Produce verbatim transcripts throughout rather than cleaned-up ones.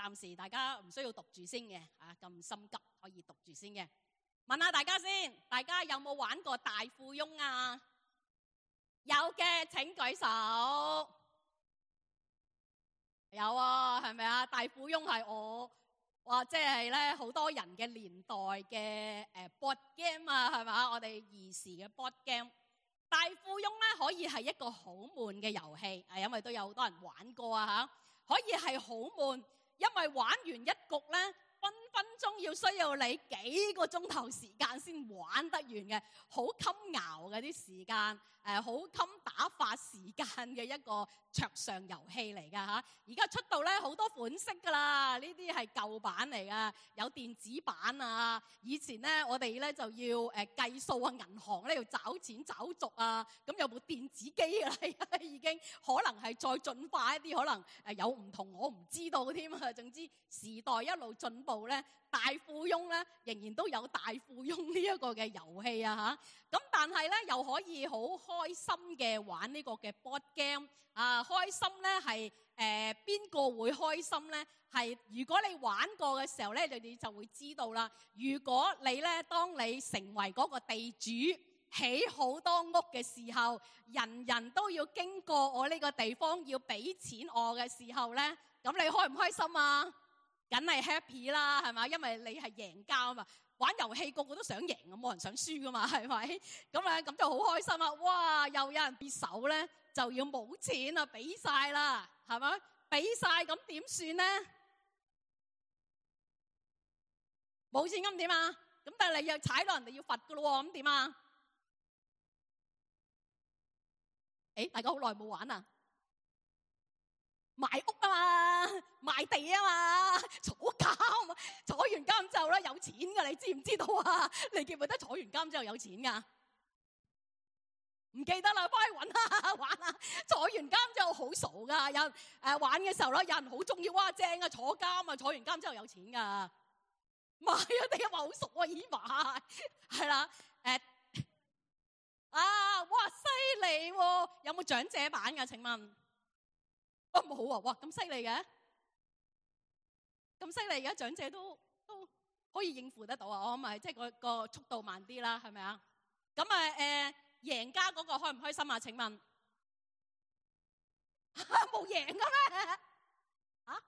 暫時大家唔需要讀住先嘅，啊咁心急可以讀住先嘅。問下大家先，大家有冇玩過大富翁啊？有嘅請舉手。有啊，係咪啊？大富翁係我話即係咧好多人嘅年代嘅誒 board game 啊，係嘛？我哋兒時嘅 board game。大富翁咧可以係一個好悶嘅遊戲，係因為都有好多人玩過啊嚇。可以係好悶，因為玩完一局咧，分分鐘要需要你幾個鐘頭時間先玩得完嘅，好襟熬嘅啲時間，誒好襟打發時間嘅一個桌上遊戲嚟㗎嚇。而家出到咧好多款式㗎啦，呢啲係舊版嚟㗎，有電子版啊。以前咧我哋咧就要誒計數啊，銀行咧要找錢找續啊，咁有部電子機㗎啦，已經可能係再進化一啲，可能誒有唔同我唔知道添啊。總之時代一路進步咧，大富翁咧仍然都有大富翁呢一個嘅遊戲啊嚇。咁但係咧又可以好開心嘅玩呢個嘅 board game 啊，開心咧係誒邊個會開心咧？係如果你玩過嘅時候咧，你哋就會知道啦。如果你咧當你成為嗰個地主，起好多屋嘅時候，人人都要經過我呢個地方要俾錢我嘅時候咧，咁你開唔開心啊？梗係 happy 啦，係嘛？因為你係贏家啊嘛。玩遊戲個個都想贏，冇人想輸噶嘛，係咪？咁咧咁就好開心啊！哇，又有人別手咧，就要冇錢啊，俾晒啦，係咪？俾晒咁點算咧？冇錢咁點啊？咁但係你又踩到人哋要罰噶咯喎，咁點啊？誒，大家好耐冇玩啊！賣屋啊嘛，賣地啊嘛，坐監啊，坐完監之後咧有錢噶，你知唔知道啊？你記唔記得坐完監之後有錢噶？唔記得啦，翻去揾下玩啊！坐完監之後好傻噶，有人誒玩嘅時候咧，有人好中意，哇正啊，坐監啊，坐完監之後有錢噶，賣啊地話好熟啊，咦買係啦，誒啊哇犀利喎！有冇長者版噶？請問？哦冇啊！哇咁犀利嘅，咁犀利嘅長者都都可以應付得到啊！我咪即係個個速度慢啲啦，係咪啊？咁啊誒，贏家嗰個開唔開心啊？請問冇贏嘅咩？啊？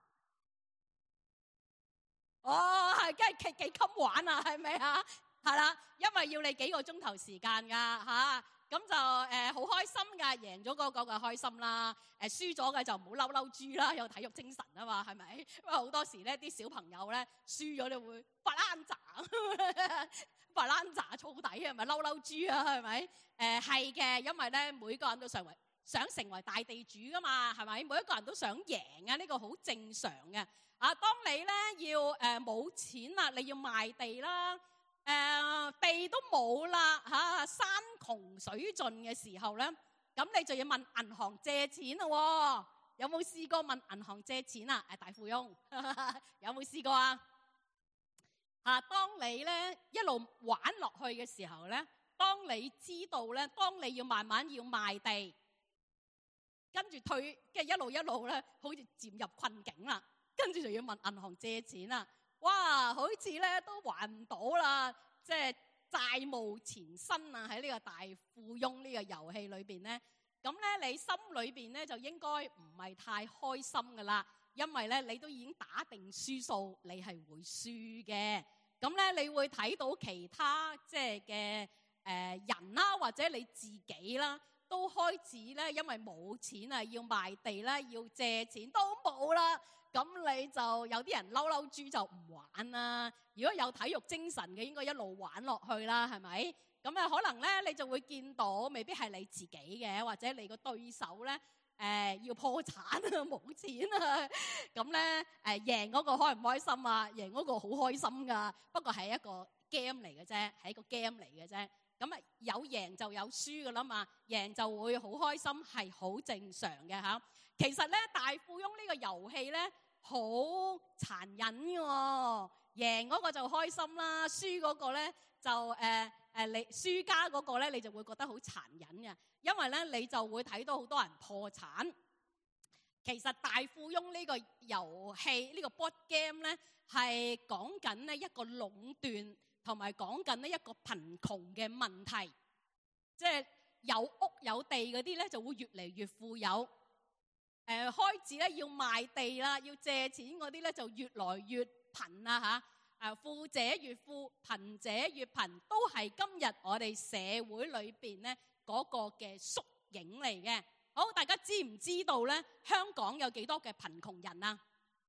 哦，係梗係幾幾襟玩啊？係咪啊？係啦，因為要你幾個鐘頭時間㗎嚇。咁就誒好開心㗎，贏咗嗰個就開心啦。誒輸咗嘅就唔好嬲嬲豬啦，有體育精神啊嘛，係咪？因為好多時咧啲小朋友咧輸咗就會發爛渣，發爛渣燥底係咪嬲嬲豬啊？係咪？誒係嘅，因為咧每個人都想為想成為大地主㗎嘛，係咪？每一個人都想贏啊，呢個好正常嘅。啊，當你咧要誒冇錢啦，你要賣地啦。誒、呃、地都冇啦嚇，山窮水盡嘅時候咧，咁你就要問銀行借錢咯喎。有冇試過問銀行借錢啊？誒大富翁有冇試過啊？嚇，當你咧一路玩落去嘅時候咧，當你知道咧，當你要慢慢要賣地，跟住退，跟住一路一路咧，好似漸入困境啦，跟住就要問銀行借錢啦。哇，好似咧都還唔到啦，即係債務纏身啊！喺呢個大富翁呢個遊戲裏邊咧，咁咧你心裏邊咧就應該唔係太開心噶啦，因為咧你都已經打定輸數，你係會輸嘅。咁咧你會睇到其他即係嘅誒人啦，或者你自己啦，都開始咧因為冇錢啊，要賣地啦，要借錢都冇啦。咁你就有啲人嬲嬲豬就唔玩啦。如果有體育精神嘅，應該一路玩落去啦，係咪？咁啊，可能咧你就會見到，未必係你自己嘅，或者你個對手咧誒、呃、要破產啊，冇錢啊。咁咧誒贏嗰個開唔開心啊？贏嗰個好開心噶，不過係一個 game 嚟嘅啫，係一個 game 嚟嘅啫。咁啊有贏就有輸噶啦嘛，贏就會好開心，係好正常嘅嚇。其實咧大富翁呢個遊戲咧好殘忍嘅喎，贏嗰個就開心啦，輸嗰個咧就誒誒你輸家嗰個咧你就會覺得好殘忍嘅，因為咧你就會睇到好多人破產。 其實大富翁呢個遊戲呢個 board game 咧，係講緊咧一個壟斷同埋講緊呢一個貧窮嘅問題，即係有屋有地嗰啲咧就會越嚟越富有，誒、呃、開始咧要賣地啦，要借錢嗰啲咧就越來越貧啊嚇。誒富者越富，貧者越貧，都係今日我哋社會裏邊咧嗰個嘅縮影嚟嘅。好，大家知唔知道咧？香港有幾多嘅貧窮人啊？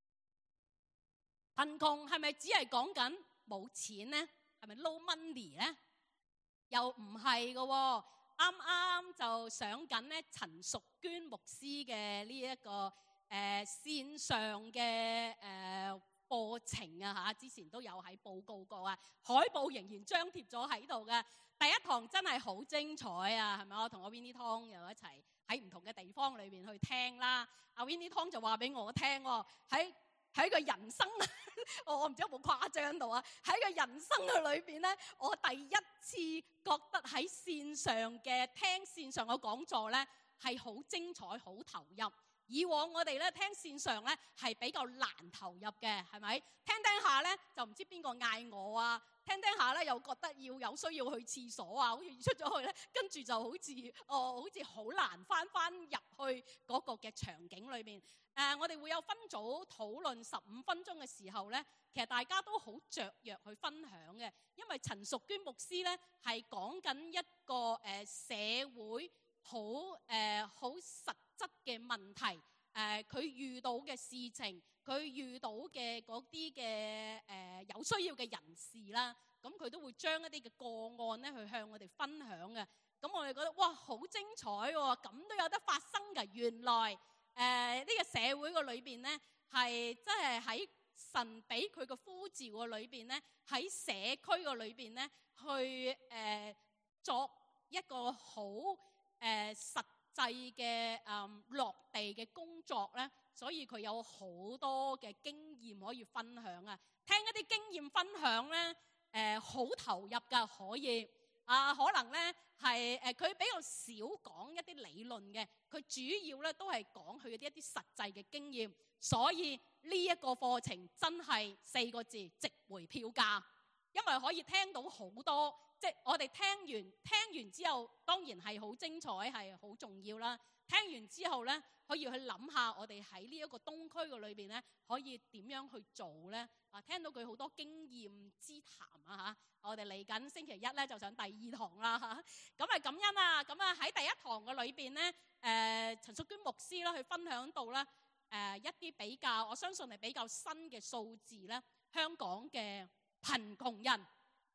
貧窮係咪只係講緊冇錢咧？係咪 low money 咧？又唔係嘅喎。啱啱就上緊咧陳淑娟牧師嘅呢一個誒、呃、線上嘅誒。呃課程啊嚇，之前都有喺報告過啊，海報仍然張貼咗喺度嘅。第一堂真係好精彩啊，係咪？我同阿 Winnie Tong 又一齊喺唔同嘅地方裏邊去聽啦。阿 Winnie Tong 就話俾我聽喎，喺喺個人生，我唔知有冇誇張到啊？喺個人生嘅裏邊咧，我第一次覺得喺線上嘅聽線上嘅講座咧係好精彩、好投入。以往我哋咧聽線上咧係比較難投入嘅，係咪？聽聽下咧就唔知邊個嗌我啊，聽聽下咧又覺得要有需要去廁所啊，好似出咗去咧，跟住就好似哦，好似好難翻翻入去嗰個嘅場景裏面。誒、呃，我哋會有分組討論十五分鐘嘅時候咧，其實大家都好雀躍去分享嘅，因為陳淑娟牧師咧係講緊一個誒、呃、社會好誒好實質嘅問題，誒、呃、佢遇到嘅事情，佢遇到嘅嗰啲嘅誒有需要嘅人士啦，咁佢都會將一啲嘅個案咧去向我哋分享嘅。咁我哋覺得哇，好精彩喎、哦！咁都有得發生㗎。原來誒呢、呃這個社會個裏邊咧，係真係喺神俾佢個呼召個裏邊咧，喺社區個裏邊咧，去誒、呃、作一個好誒、呃、實際嘅誒、嗯、落地嘅工作咧，所以佢有好多嘅經驗可以分享啊！聽一啲經驗分享咧，誒好投入㗎，可以啊，可能咧係誒佢比較少講一啲理論嘅，佢主要咧都係講佢啲一啲實際嘅經驗，所以呢一個課程真係四個字，值回票價，因為可以聽到好多。即係我哋聽完聽完之後，當然係好精彩，係好重要啦。聽完之後咧，可以去諗下我哋喺呢一個東區嘅裏邊咧，可以點樣去做咧？啊，聽到佢好多經驗之談啊嚇！我哋嚟緊星期一咧就上第二堂啦嚇，咁係感恩啊！咁啊喺第一堂嘅裏邊咧，誒陳淑娟牧師啦去分享到咧誒一啲比較，我相信係比較新嘅數字咧，香港嘅貧窮人。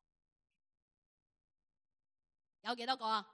有幾多個啊？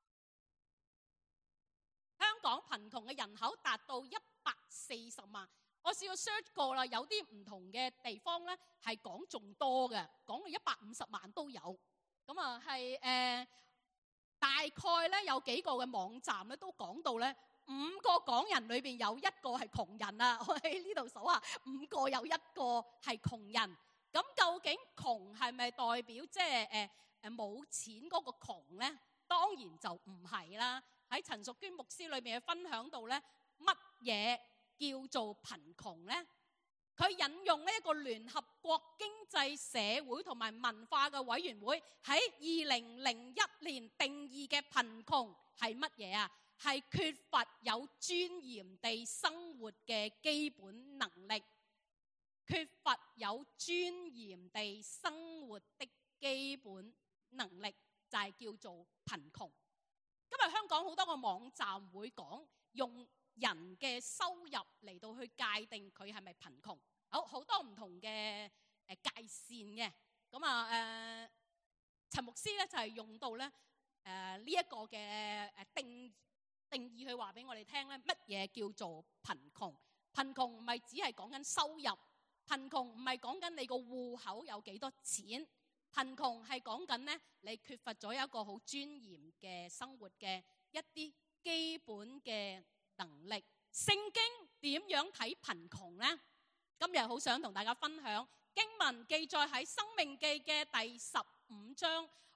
香港貧窮嘅人口達到一百四十萬。我試過 search 過啦，有啲唔同嘅地方咧係講仲多嘅，講到一百五十萬都有。咁啊係誒，大概咧有幾個嘅網站咧都講到咧，五個港人裏邊有一個係窮人啊！我喺呢度數下，五個有一個係窮人。咁究竟窮係咪代表即係誒？呃誒冇錢嗰個窮咧，當然就唔係啦。喺陳淑娟牧師裏面嘅分享到咧，乜嘢叫做貧窮咧？佢引用呢一個聯合國經濟社會同埋文化嘅委員會喺二零零一年定義嘅貧窮係乜嘢啊？係缺乏有尊嚴地生活嘅基本能力，缺乏有尊嚴地生活的基本能力就係叫做貧窮。今日香港好多個網站會講用人嘅收入嚟到去界定佢係咪貧窮，好好多唔同嘅誒界線嘅。咁啊誒，陳牧師咧就係用到咧誒呢一個嘅誒定定義去話俾我哋聽咧，乜嘢叫做貧窮？貧窮唔係只係講緊收入，貧窮唔係講緊你個戶口有幾多錢。貧窮係講緊咧，你缺乏咗一個好尊嚴嘅生活嘅一啲基本嘅能力。聖經點樣睇貧窮咧？今日好想同大家分享經文記載喺《申命記》嘅第十五章。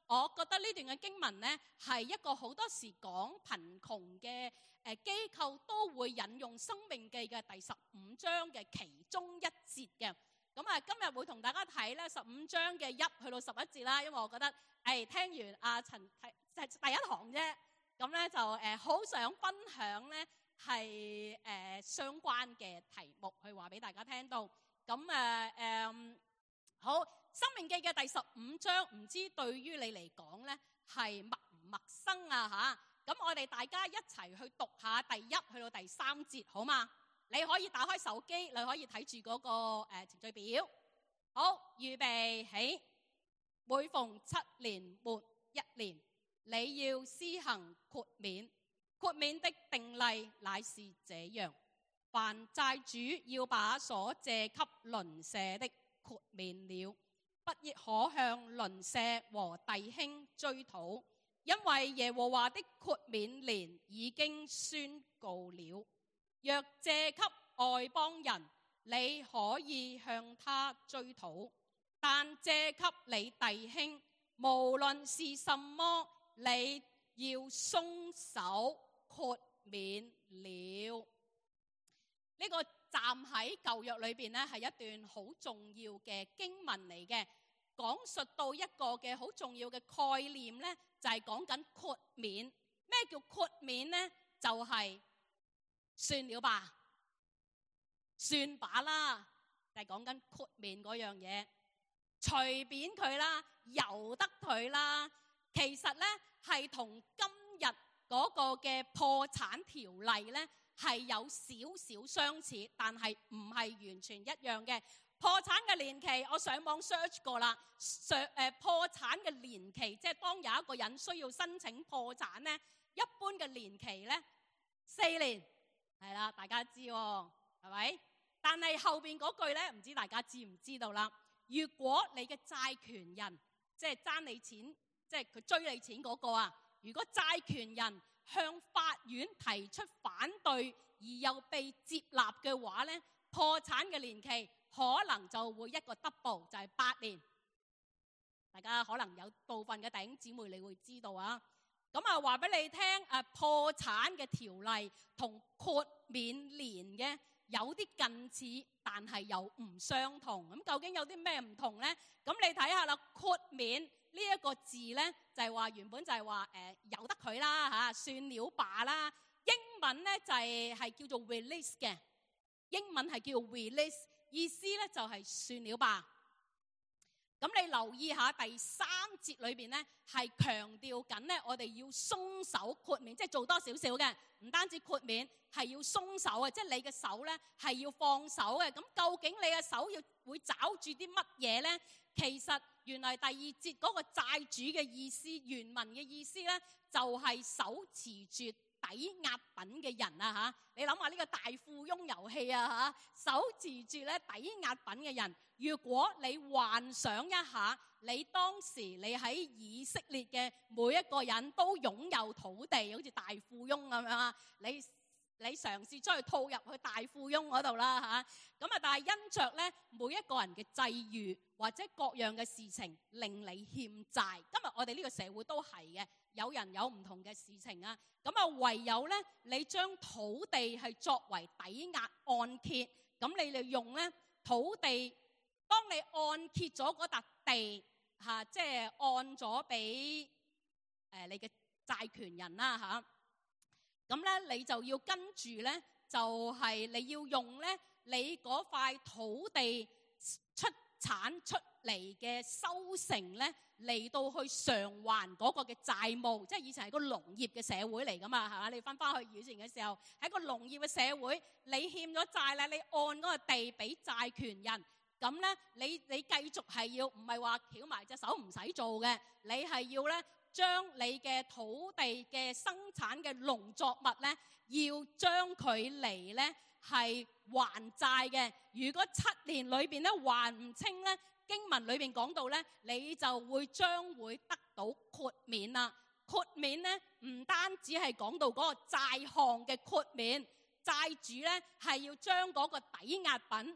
我覺得呢段嘅經文呢，係一個好多時講貧窮嘅誒機構都會引用《申命記》嘅第十五章嘅其中一節嘅。咁啊，今日會同大家睇咧十五章嘅一去到十一節啦，因為我覺得誒、哎、聽完阿陳睇即係第一堂啫，咁咧就誒好想分享咧係誒相關嘅題目去話俾大家聽到。咁誒誒好，《申命記》嘅第十五章，唔知對於你嚟講咧係陌唔陌生啊嚇？咁我哋大家一齊去讀下第一去到第三節好嗎？你可以打開手機，你可以睇住嗰個誒、呃、程序表。好，預備起。每逢七年末一年，你要施行豁免。豁免的定例乃是這樣：凡債主要把所借給鄰舍的豁免了，不亦可向鄰舍和弟兄追討，因為耶和華的豁免年已經宣告了。若借給外邦人，你可以向他追討，但借給你弟兄，無論是什麼，你要鬆手豁免了。呢、這個站喺舊約裏邊咧，係一段好重要嘅經文嚟嘅，講述到一個嘅好重要嘅概念咧，就係講緊豁免。咩叫豁免咧？就係、是算了吧，算把啦，就係講緊豁免嗰樣嘢，隨便佢啦，由得佢啦。其實咧係同今日嗰個嘅破產條例咧係有少少相似，但係唔係完全一樣嘅。破產嘅年期，我上網 search 過啦，上誒破產嘅年期，即係當有一個人需要申請破產咧，一般嘅年期咧四年。係啦，大家知喎、哦，係咪？但係後邊嗰句咧，唔知大家知唔知道啦？如果你嘅債權人，即係爭你錢，即係佢追你錢嗰個啊，如果債權人向法院提出反對而又被接納嘅話咧，破產嘅年期可能就會一個 double， 就係八年。大家可能有部分嘅弟兄姊妹你會知道啊。咁啊，話俾你聽，誒破產嘅條例同豁免年嘅有啲近似，但係又唔相同。咁究竟有啲咩唔同咧？咁你睇下啦，豁免呢一個字咧，就係話原本就係話誒由得佢啦嚇，算了吧啦。英文咧就係係叫做 release 嘅，英文係叫 release， 意思咧就係算了吧。咁你留意下第三節裏邊咧，係強調緊咧，我哋要鬆手豁免，即係做多少少嘅，唔單止豁免，係要鬆手嘅，即係你嘅手咧係要放手嘅。咁究竟你嘅手要會抓住啲乜嘢咧？其實原來第二節嗰個債主嘅意思，原文嘅意思咧，就係手持住抵押品嘅人啊嚇！你諗下呢個大富翁遊戲啊嚇，手持住咧抵押品嘅人。如果你幻想一下，你當時你喺以色列嘅每一個人都擁有土地，好似大富翁咁樣啊，你你嘗試將佢套入去大富翁嗰度啦嚇。咁啊，但係因着咧每一個人嘅際遇或者各樣嘅事情令你欠債。今日我哋呢個社會都係嘅，有人有唔同嘅事情啊。咁啊，唯有咧你將土地係作為抵押按揭，咁你哋用咧土地。當你按揭咗嗰笪地嚇、啊，即係按咗俾誒你嘅債權人啦嚇，咁、啊、咧你就要跟住咧，就係、是、你要用咧你嗰塊土地出產出嚟嘅收成咧嚟到去償還嗰個嘅債務，即係以前係個農業嘅社會嚟噶嘛，係嘛？你翻翻去以前嘅時候，喺個農業嘅社會，你欠咗債咧，你按嗰個地俾債權人。咁咧，你你繼續係要唔係話翹埋隻手唔使做嘅？你係要咧將你嘅土地嘅生產嘅農作物咧，要將佢嚟咧係還債嘅。如果七年裏邊咧還唔清咧，經文裏邊講到咧，你就會將會得到豁免啦。豁免咧唔單止係講到嗰個債項嘅豁免，債主咧係要將嗰個抵押品。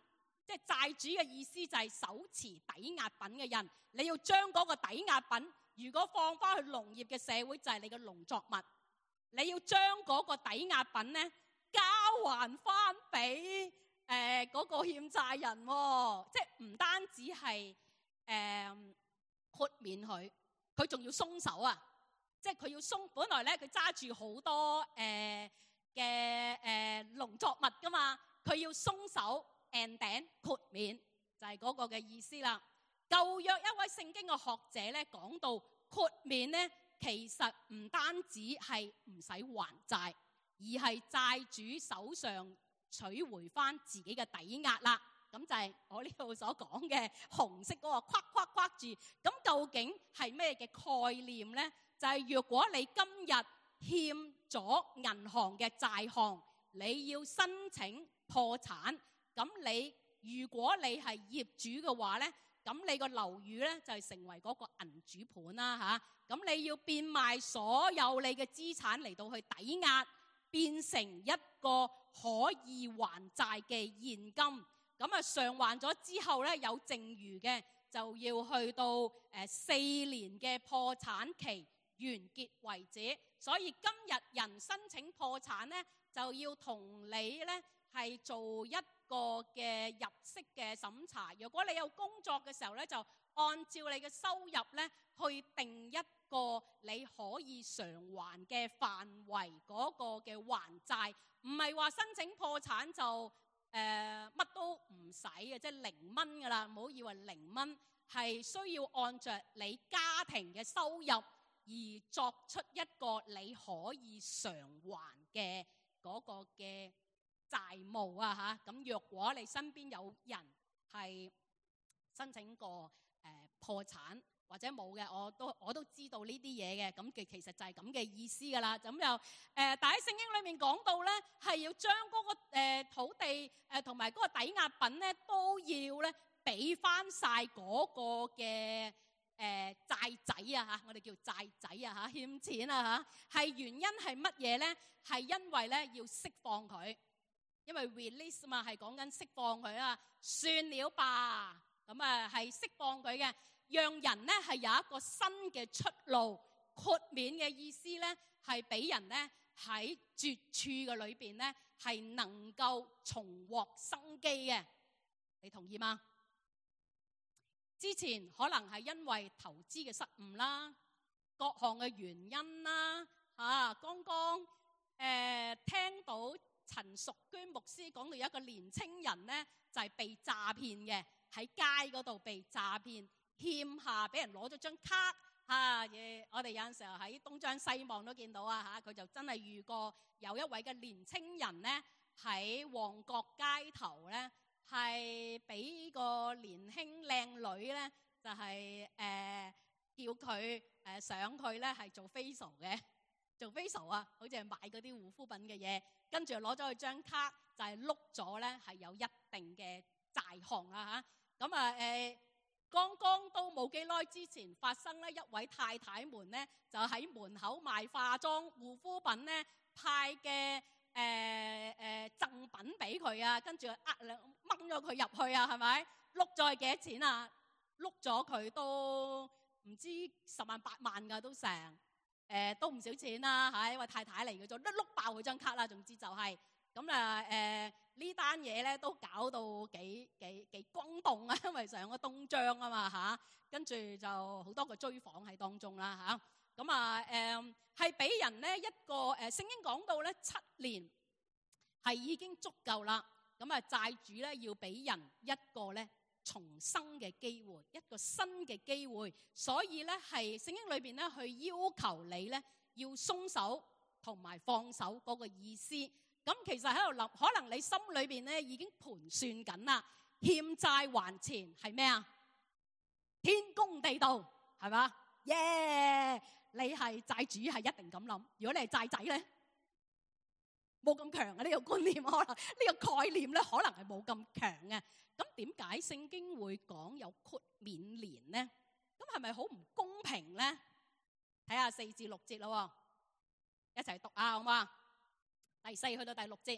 即係債主嘅意思就係手持抵押品嘅人，你要將嗰個抵押品，如果放翻去農業嘅社會就係你嘅農作物，你要將嗰個抵押品咧交還翻俾誒嗰個欠債人，哦，即係唔單止係誒、呃、豁免佢，佢仲要鬆手啊！即係佢要鬆，本來咧佢揸住好多誒嘅誒農作物噶嘛，佢要鬆手 and then 豁免，就係嗰個嘅意思啦。舊約一位聖經嘅學者咧講到豁免咧，其實唔單止係唔使還債，而係債主手上取回翻自己嘅抵押啦。咁就係我呢度所講嘅紅色嗰個框框框住。咁究竟係咩嘅概念咧？就係、是、若果你今日欠咗銀行嘅債項，你要申請破產，咁你如果你係業主嘅話咧，咁你個樓宇咧就係成為嗰個銀主盤啦嚇。咁你要變賣所有你嘅資產嚟到去抵押，變成一個可以還債嘅現金。咁啊償還咗之後咧，有剩餘嘅就要去到誒四年嘅破產期完結為止。所以今日人申請破產咧，就要同你咧係做一個嘅入息嘅審查。如果你有工作嘅時候咧，就按照你嘅收入咧去定一個你可以償還嘅範圍嗰個嘅還債，唔係話申請破產就誒乜、呃、都唔使嘅，即係零蚊噶啦。唔好以為零蚊，係需要按着你家庭嘅收入而作出一個你可以償還嘅嗰個嘅債務啊嚇。咁若果你身邊有人係申請過誒、呃、破產或者冇嘅，我都我都知道呢啲嘢嘅。咁其其實就係咁嘅意思噶啦。咁又誒，但喺聖經裏面講到咧，係要將嗰、那個、呃、土地誒同埋嗰個抵押品咧，都要咧俾翻晒嗰個嘅誒債仔啊嚇，我哋叫債仔啊嚇，欠錢啊嚇。係原因係乜嘢咧？係因為咧要釋放佢，因為 release 嘛，係講緊釋放佢啊。算了吧，咁啊係釋放佢嘅。讓人咧係有一個新嘅出路，豁免嘅意思咧係俾人咧喺絕處嘅裏邊咧係能夠重獲生機嘅。你同意嗎？之前可能係因為投資嘅失誤啦，各項嘅原因啦嚇。剛剛誒聽到陳淑娟牧師講到有一個年青人咧就係被詐騙嘅，喺街嗰度被詐騙。欠下俾人攞咗張卡嚇，嘢、啊、我哋有陣時候喺東張西望都見到啊嚇，佢就真係遇過有一位嘅年青人咧喺旺角街頭咧，係俾個年輕靚女咧就係、是、誒、呃、叫佢誒上去咧係做 facial 嘅，做 facial 啊，好似係買嗰啲護膚品嘅嘢，跟住攞咗佢張卡就係碌咗咧係有一定嘅債項啦嚇，咁啊誒。呃剛剛都冇幾耐之前發生咧，一位太太們咧就喺門口賣化妝護膚品咧派嘅誒誒贈品俾佢啊，跟住呃兩掹咗佢入去啊，係咪？碌咗係幾多錢啊？碌咗佢都唔知十萬八萬㗎，都成誒、呃、都唔少錢啦嚇，因為太太嚟嘅，就碌碌爆佢張卡啦，總之就係咁啊誒。呢單嘢咧都搞到幾幾幾轟動啊，因為上咗東張啊嘛嚇，跟住就好多個追訪喺當中啦嚇。咁啊誒係俾人咧一個誒聖經講到咧七年係已經足夠啦。咁啊債主咧要俾人一個咧重生嘅機會，一個新嘅機會。所以咧係聖經裏邊咧去要求你咧要鬆手同埋放手嗰個意思。咁其實喺度諗，可能你心裏邊咧已經盤算緊啦，欠債還錢係咩啊？天公地道係嘛？耶、yeah！你係債主係一定咁諗。如果你係債仔咧，冇咁強嘅呢個觀念，可能呢個概念咧可能係冇咁強嘅。咁點解聖經會講有豁免年咧？咁係咪好唔公平咧？睇下四至六節咯，一齊讀啊，好嘛？第四去到第六節，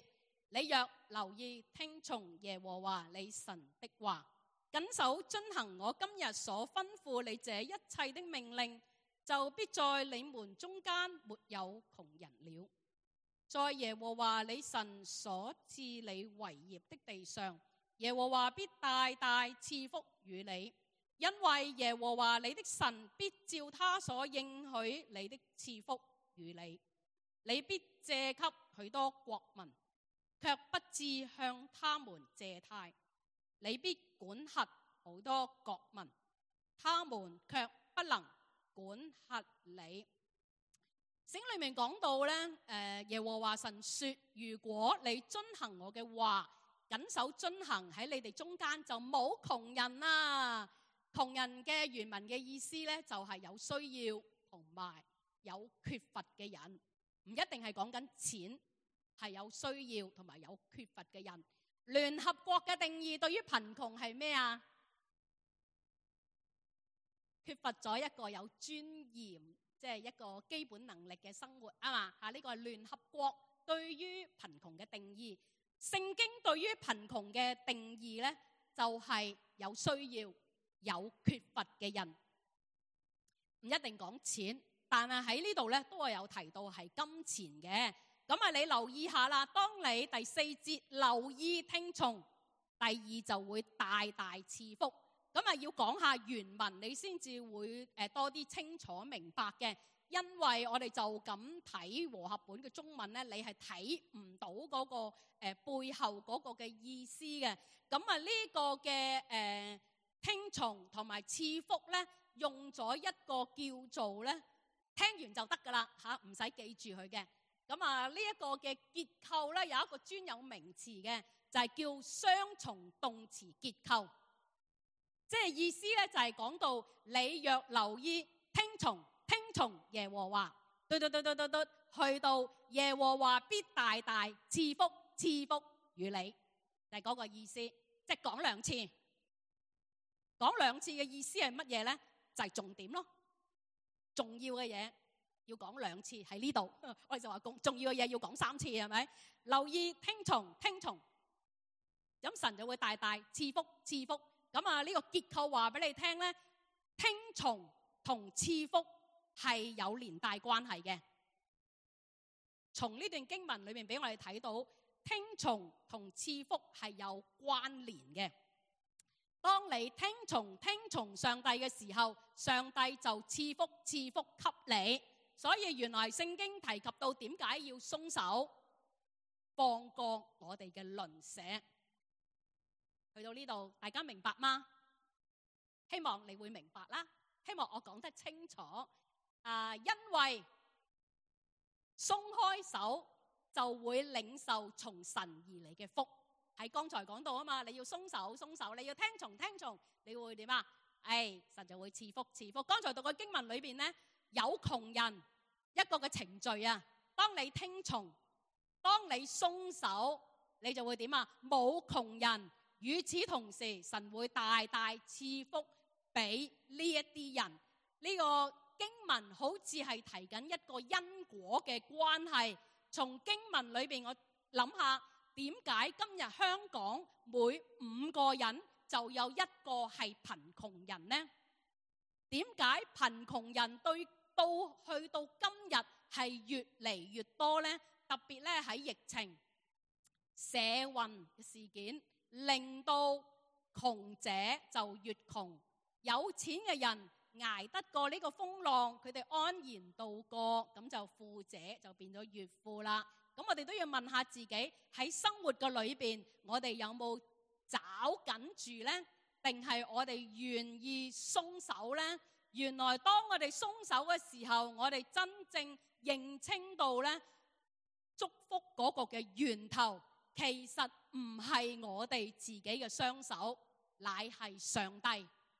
你若留意聽從耶和華你神的話，謹守遵行我今日所吩咐你這一切的命令，就必在你們中間沒有窮人了。在耶和華你神所賜你為業的地上，耶和華必大大賜福與你，因為耶和華你的神必照他所應許你的賜福與你。你必借給許多國民，卻不致向他們借貸；你必管轄好多國民，他們卻不能管轄你。聖經裏面講到咧，誒耶和華神說：如果你遵行我嘅話，謹守遵行，喺你哋中間就冇窮人啦。窮人嘅原文嘅意思咧，就係有需要同埋有缺乏嘅人，唔一定係講緊錢，係有需要同埋有缺乏嘅人。聯合國嘅定義對於貧窮係咩啊？缺乏咗一個有尊嚴，即係一個基本能力嘅生活啊嘛嚇，呢個係聯合國對於貧窮嘅定義。聖經對於貧窮嘅定義咧，就係有需要、有缺乏嘅人，唔一定講錢，但係喺呢度咧都係有提到係金錢嘅。咁啊，你留意下啦，當你第四節留意聽從，第二就會大大賜福。咁啊，要講下原文，你先至會誒多啲清楚明白嘅。因為我哋就咁睇和合本嘅中文咧，你係睇唔到嗰個誒背後嗰個嘅意思嘅。咁啊，呢個嘅誒聽從同埋賜福咧，用咗一個叫做咧，聽完就得噶啦嚇，唔使記住佢嘅。咁啊，呢一個嘅結構咧，有一個專有名詞嘅，就係叫雙重動詞結構。即係意思咧，就係講到你若留意聽從。聽從耶和華，對對對對對對，去到耶和華必大大賜福賜福與你，就係嗰個意思。即係講兩次，講兩次嘅意思係乜嘢咧？就係重點咯，重要嘅嘢要講兩次喺呢度。我哋就話講重要嘅嘢要講三次，係咪？留意聽從聽從，咁神就會大大賜福賜福。咁啊，呢個結構話俾你聽咧，聽從同賜福係有連帶關係嘅。從呢段經文裏面俾我哋睇到，聽從同賜福係有關聯嘅。當你聽從聽從上帝嘅時候，上帝就賜福賜福給你。所以原來聖經提及到點解要鬆手放過我哋嘅鄰舍。去到呢度，大家明白嗎？希望你會明白啦。希望我講得清楚。啊，因為鬆開手就會領受從神而嚟嘅福。喺剛才講到啊嘛，你要鬆手鬆手，你要聽從聽從，你會點啊？誒，神就會賜福賜福。剛才讀嘅經文裏邊咧，有窮人一個嘅程序啊。當你聽從，當你鬆手，你就會點啊？冇窮人。與此同時，神會大大賜福俾呢一啲人。呢個經文好似係提緊一個因果嘅關係。從經文裏邊，我諗下點解今日香港每五個人就有一個係貧窮人呢？點解貧窮人對到去到今日係越嚟越多呢？特別咧喺疫情、社運嘅事件，令到窮者就越窮，有錢嘅人捱得過呢個風浪，佢哋安然度過，咁就富者就變咗越富啦。咁我哋都要問下自己，喺生活嘅裏邊，我哋有冇抓緊住呢？定係我哋願意鬆手呢？原來當我哋鬆手嘅時候，我哋真正認清到呢，祝福嗰個嘅源頭，其實唔係我哋自己嘅雙手，乃係上帝。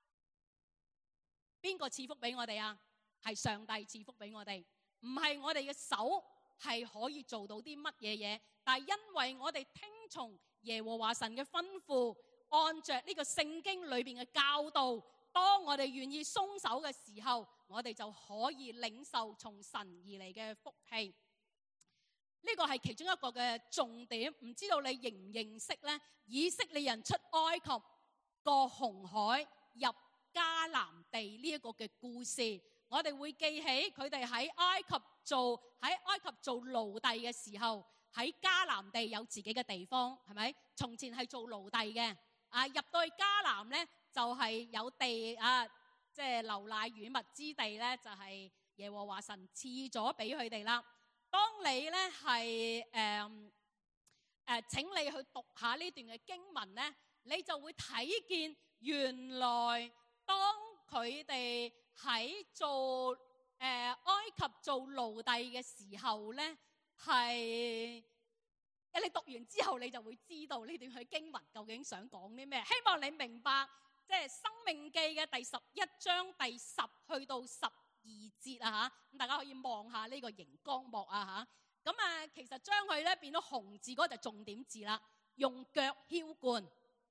邊個賜福俾我哋啊？係上帝賜福俾我哋，唔係我哋嘅手係可以做到啲乜嘢嘢。但係因為我哋聽從耶和華神嘅吩咐，按着呢個聖經裏邊嘅教導，當我哋願意鬆手嘅時候，我哋就可以領受從神而嚟嘅福氣。 呢個係其中一個嘅重點，唔知道你認唔認識呢？以色列人出埃及過紅海入迦南地呢一個嘅故事，我哋會記起佢哋喺埃及做喺埃及做奴隸嘅時候，喺迦南地有自己嘅地方，係咪？從前係做奴隸嘅，啊入到去迦南呢，就係有地啊，即係流奶與蜜之地呢，就係耶和華神賜咗俾佢哋啦。當你咧係誒誒請你去讀下呢段嘅經文咧，你就會睇見原來當佢哋喺做誒、呃、埃及做奴隸嘅時候咧，係你讀完之後你就會知道呢段嘅經文究竟想講啲咩。希望你明白，即係《申命記》嘅第十一章第十去到十二節啊吓，咁大家可以望下呢個熒光幕啊吓，咁啊其實將佢咧變咗紅字嗰個就重點字啦，用腳澆灌。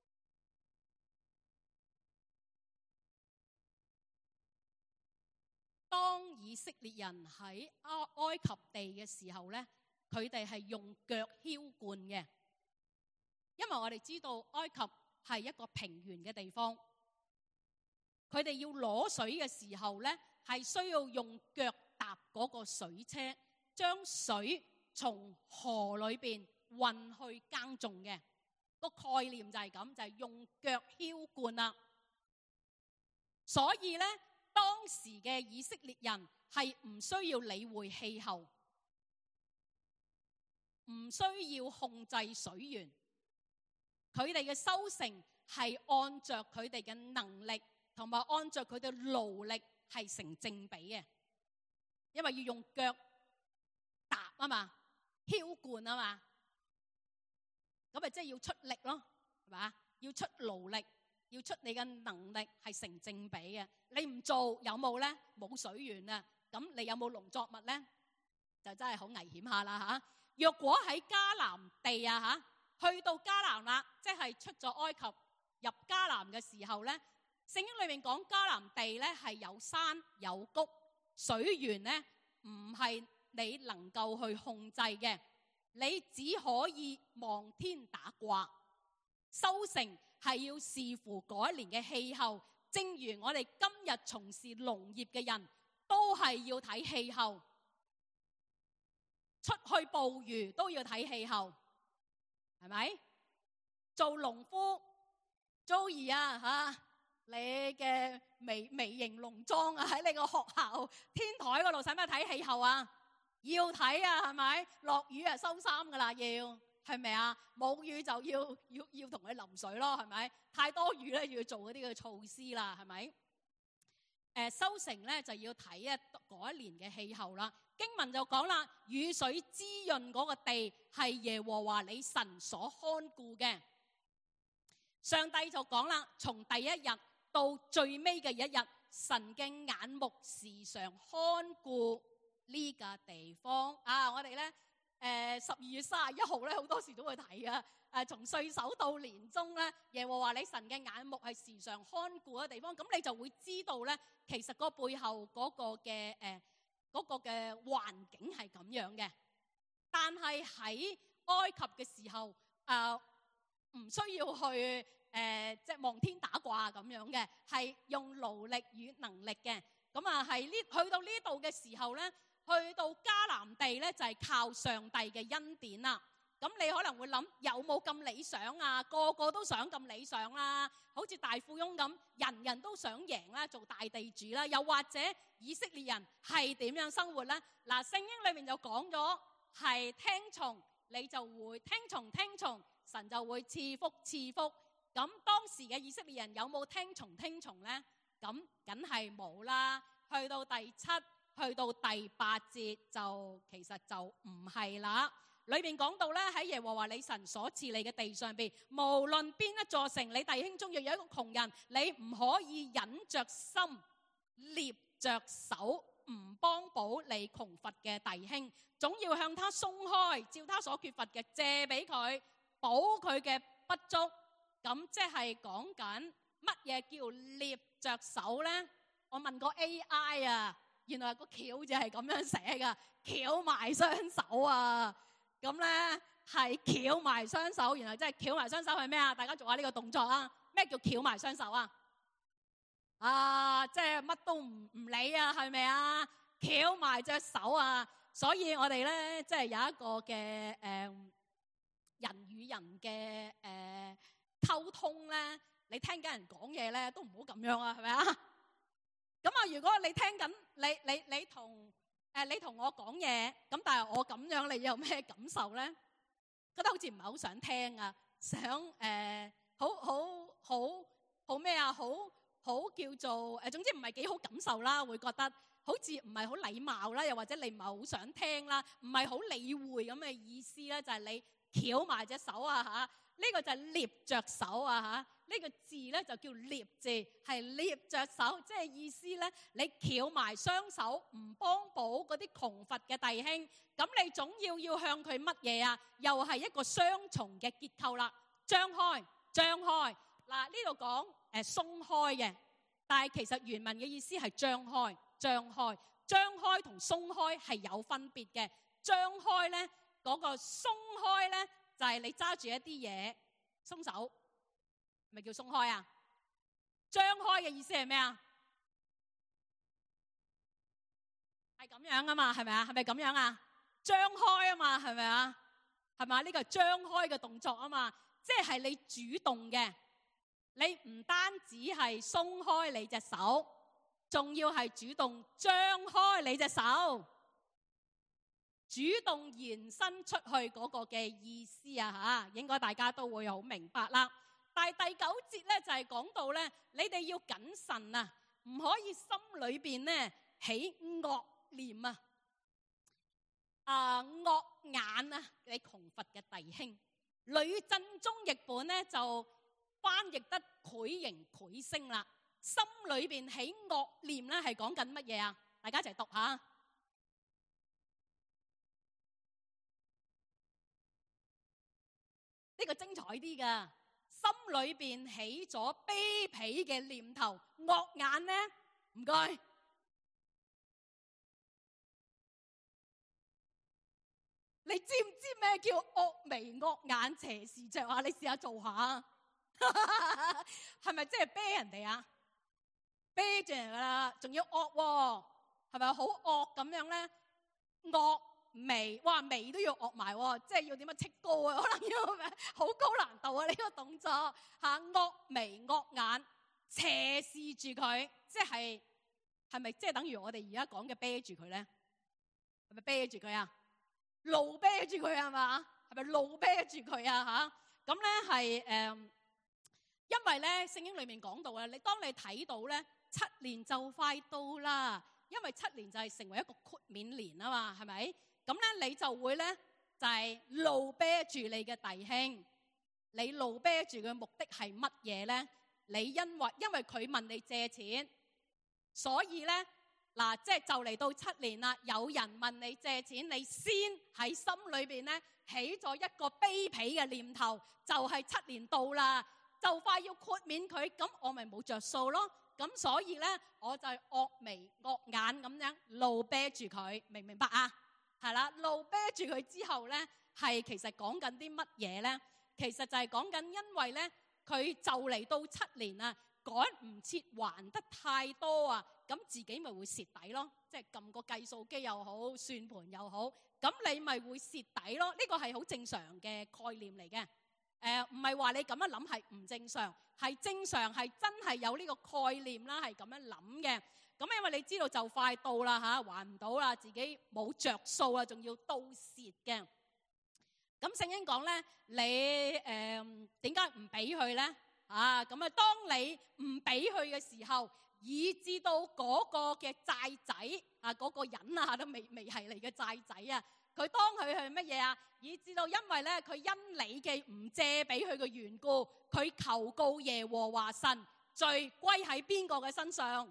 當以色列人喺埃及地嘅時候咧，佢哋係用腳澆灌嘅，因為我哋知道埃及係一個平原嘅地方，佢哋要攞水嘅時候咧，係需要用腳踏嗰個水車，將水從河裏邊運去耕種嘅。個概念就係咁，就係用腳澆灌啦。所以咧，當時嘅以色列人係唔需要理會氣候，唔需要控制水源，佢哋嘅收成係按着佢哋嘅能力同埋按着佢哋勞力係成正比嘅，因為要用腳踏啊嘛，澆灌啊嘛，咁咪即係要出力咯，係嘛？要出勞力，要出你嘅能力係成正比嘅。你唔做有冇咧？冇水源啊，咁你有冇農作物咧？就真係好危險下啦嚇。若果喺迦南地啊嚇，去到迦南啦，即係出咗埃及入迦南嘅時候咧。聖經裏面講迦南地咧係有山有谷，水源咧唔係你能夠去控制嘅，你只可以望天打卦，收成係要視乎嗰一年嘅氣候。正如我哋今日從事農業嘅人都係要睇氣候，出去捕魚都要睇氣候，係咪？做農夫 Joey 啊吓，你嘅微微型農莊啊，喺你個學校天台嗰度使乜睇氣候啊？要睇啊，係咪？落雨啊收衫噶啦，要係咪啊？冇雨就要要要同佢淋水咯，係咪？太多雨咧，要做嗰啲嘅措施啦，係咪？誒、呃，收成咧就要睇啊嗰一年嘅氣候啦。經文就講啦，雨水滋潤嗰個地係耶和華你神所看顧嘅。上帝就講啦，從第一日到最尾嘅一日，神嘅眼目時常看顧呢個地方啊！我哋咧誒十二月三十一號咧，好多時都會睇啊！誒從歲首到年終咧，耶和華你神嘅眼目係時常看顧嘅地方，咁你就會知道咧，其實個背後嗰個嘅誒嗰個嘅環境係咁樣嘅。但係喺埃及嘅時候啊，唔需要去。誒、呃，即係望天打卦咁樣嘅，係用勞力與能力嘅。咁啊，係呢去到呢度嘅時候咧，去到迦南地咧，就係、是、靠上帝嘅恩典啦。咁你可能會諗，有冇咁理想啊？個個都想咁理想啦、啊，好似大富翁咁，人人都想贏啦，做大地主啦。又或者以色列人係點樣生活咧？嗱，聖經裏面就講咗，係聽從你就會聽從聽從，神就會賜福賜福。咁當時嘅以色列人有冇聽從聽從呢？咁梗係冇啦。去到第七，去到第八節就其實就唔係啦。裏面講到咧，喺耶和華你神所賜你嘅地上邊，無論邊一座城，你弟兄中若有一個窮人，你唔可以忍着心，捏着手，唔幫補你窮乏嘅弟兄，總要向他鬆開，照他所缺乏嘅借俾佢，補佢嘅不足。咁即係講緊乜嘢叫捏着手咧？我問過 A I 啊，原來個橋就係咁樣寫噶，翹埋雙手啊！ 咁咧係翹埋雙手，然後即係翹埋雙手係咩啊？大家做下呢個動作啊！咩叫翹埋雙手啊？啊，即係乜都唔唔理啊，係咪啊？翹埋隻手啊！所以我哋咧即係有一個嘅誒、呃、人與人嘅誒、呃、溝通咧，你聽緊人講嘢咧都唔好咁樣啊，係咪啊？咁啊，如果你聽緊你你你同誒、呃、你同我講嘢，咁但係我咁樣，你有咩感受咧？覺得好似唔係好想聽啊，想誒、呃、好好好好咩啊？好好叫做誒，總之唔係幾好感受啦，會覺得好似唔係好禮貌啦，又或者你唔係好想聽啦，唔係好理會咁嘅意思咧，就係、是、你翹埋隻手啊嚇，呢、這個就係捏着手啊嚇，呢、這個字咧就叫捏字，係捏着手，即係意思咧，你翹埋雙手唔幫補嗰啲窮乏嘅弟兄，咁你總要要向佢乜嘢啊？又係一個雙重嘅結構啦，張開張開。嗱，呢度講誒鬆開嘅，但係其實原文嘅意思係張開張開，張開同鬆開係有分別嘅。張開咧嗰個鬆開咧就係你揸住一啲嘢鬆手，咪叫鬆開啊？張開嘅意思係咩啊？係咁樣啊嘛，係咪啊？係咪咁樣啊？張開啊嘛，係咪啊？係咪啊？呢個係張開嘅動作啊嘛，即係你主動嘅。你唔單止係鬆開你隻手，仲要係主動張開你隻手，主動延伸出去嗰個嘅意思啊嚇，應該大家都會好明白啦。但係第九節咧就係講到咧，你哋要謹慎啊，唔可以心裏邊咧起惡念啊，啊惡眼啊，你窮乏嘅弟兄。呂振中譯本咧就翻譯得繪形繪聲啦，心裏邊起惡念咧係講緊乜嘢啊？大家一齊讀下。呢個精彩啲噶，心裏邊起咗卑鄙嘅念頭，惡眼呢？唔該。你知唔知咩叫惡眉惡眼斜視著啊？你試下做下。係咪即係啤人哋啊？啤住人噶啦，仲要惡喎，係咪好惡咁樣咧？惡眉，哇眉都要惡埋，即係要點樣戚高啊？可能要好高難度啊！呢個動作吓，惡眉惡眼斜視住佢，即係係咪即係等於我哋而家講嘅啤住佢咧？係咪啤住佢啊？怒啤住佢係嘛？係咪怒啤住佢啊？吓咁咧係誒。因為咧，聖經裏面講到啊，你當你睇到咧，七年就快到啦，因為七年就係成為一個豁免年啊嘛，係咪？咁咧你就會咧就係怒啤住你嘅弟兄，你怒啤住嘅目的係乜嘢咧？你因為因為佢問你借錢，所以咧嗱，即係就嚟到七年啦，有人問你借錢，你先喺心裏邊咧起咗一個卑鄙嘅念頭，就係七年到啦。就快要豁免佢，咁我咪冇着數咯。咁所以咧，我就惡眉惡眼咁樣怒啤住佢，明唔明白啊？係啦，怒啤住佢之後咧，係其實講緊啲乜嘢咧？其實就係講緊，因為咧佢就嚟到七年啊，趕唔切還得太多啊，咁自己咪會蝕底咯。即係撳個計數機又好，算盤又好，咁你咪會蝕底咯。呢個係好正常嘅概念嚟嘅。誒唔係話你咁樣諗係唔正常，係正常，係真係有呢個概念啦，係咁樣諗嘅。咁因為你知道就快到啦嚇，還唔到啦，自己冇着數啊，仲要倒蝕嘅。咁聖經講咧，你誒點解唔俾佢咧？啊咁啊，當你唔俾佢嘅時候，以至到嗰個嘅債仔啊，嗰個人啊都未未係你嘅債仔啊。佢當佢係乜嘢啊？以至到因為咧，佢因你嘅唔借俾佢嘅緣故，佢求告耶和華神，罪歸喺邊個嘅身上？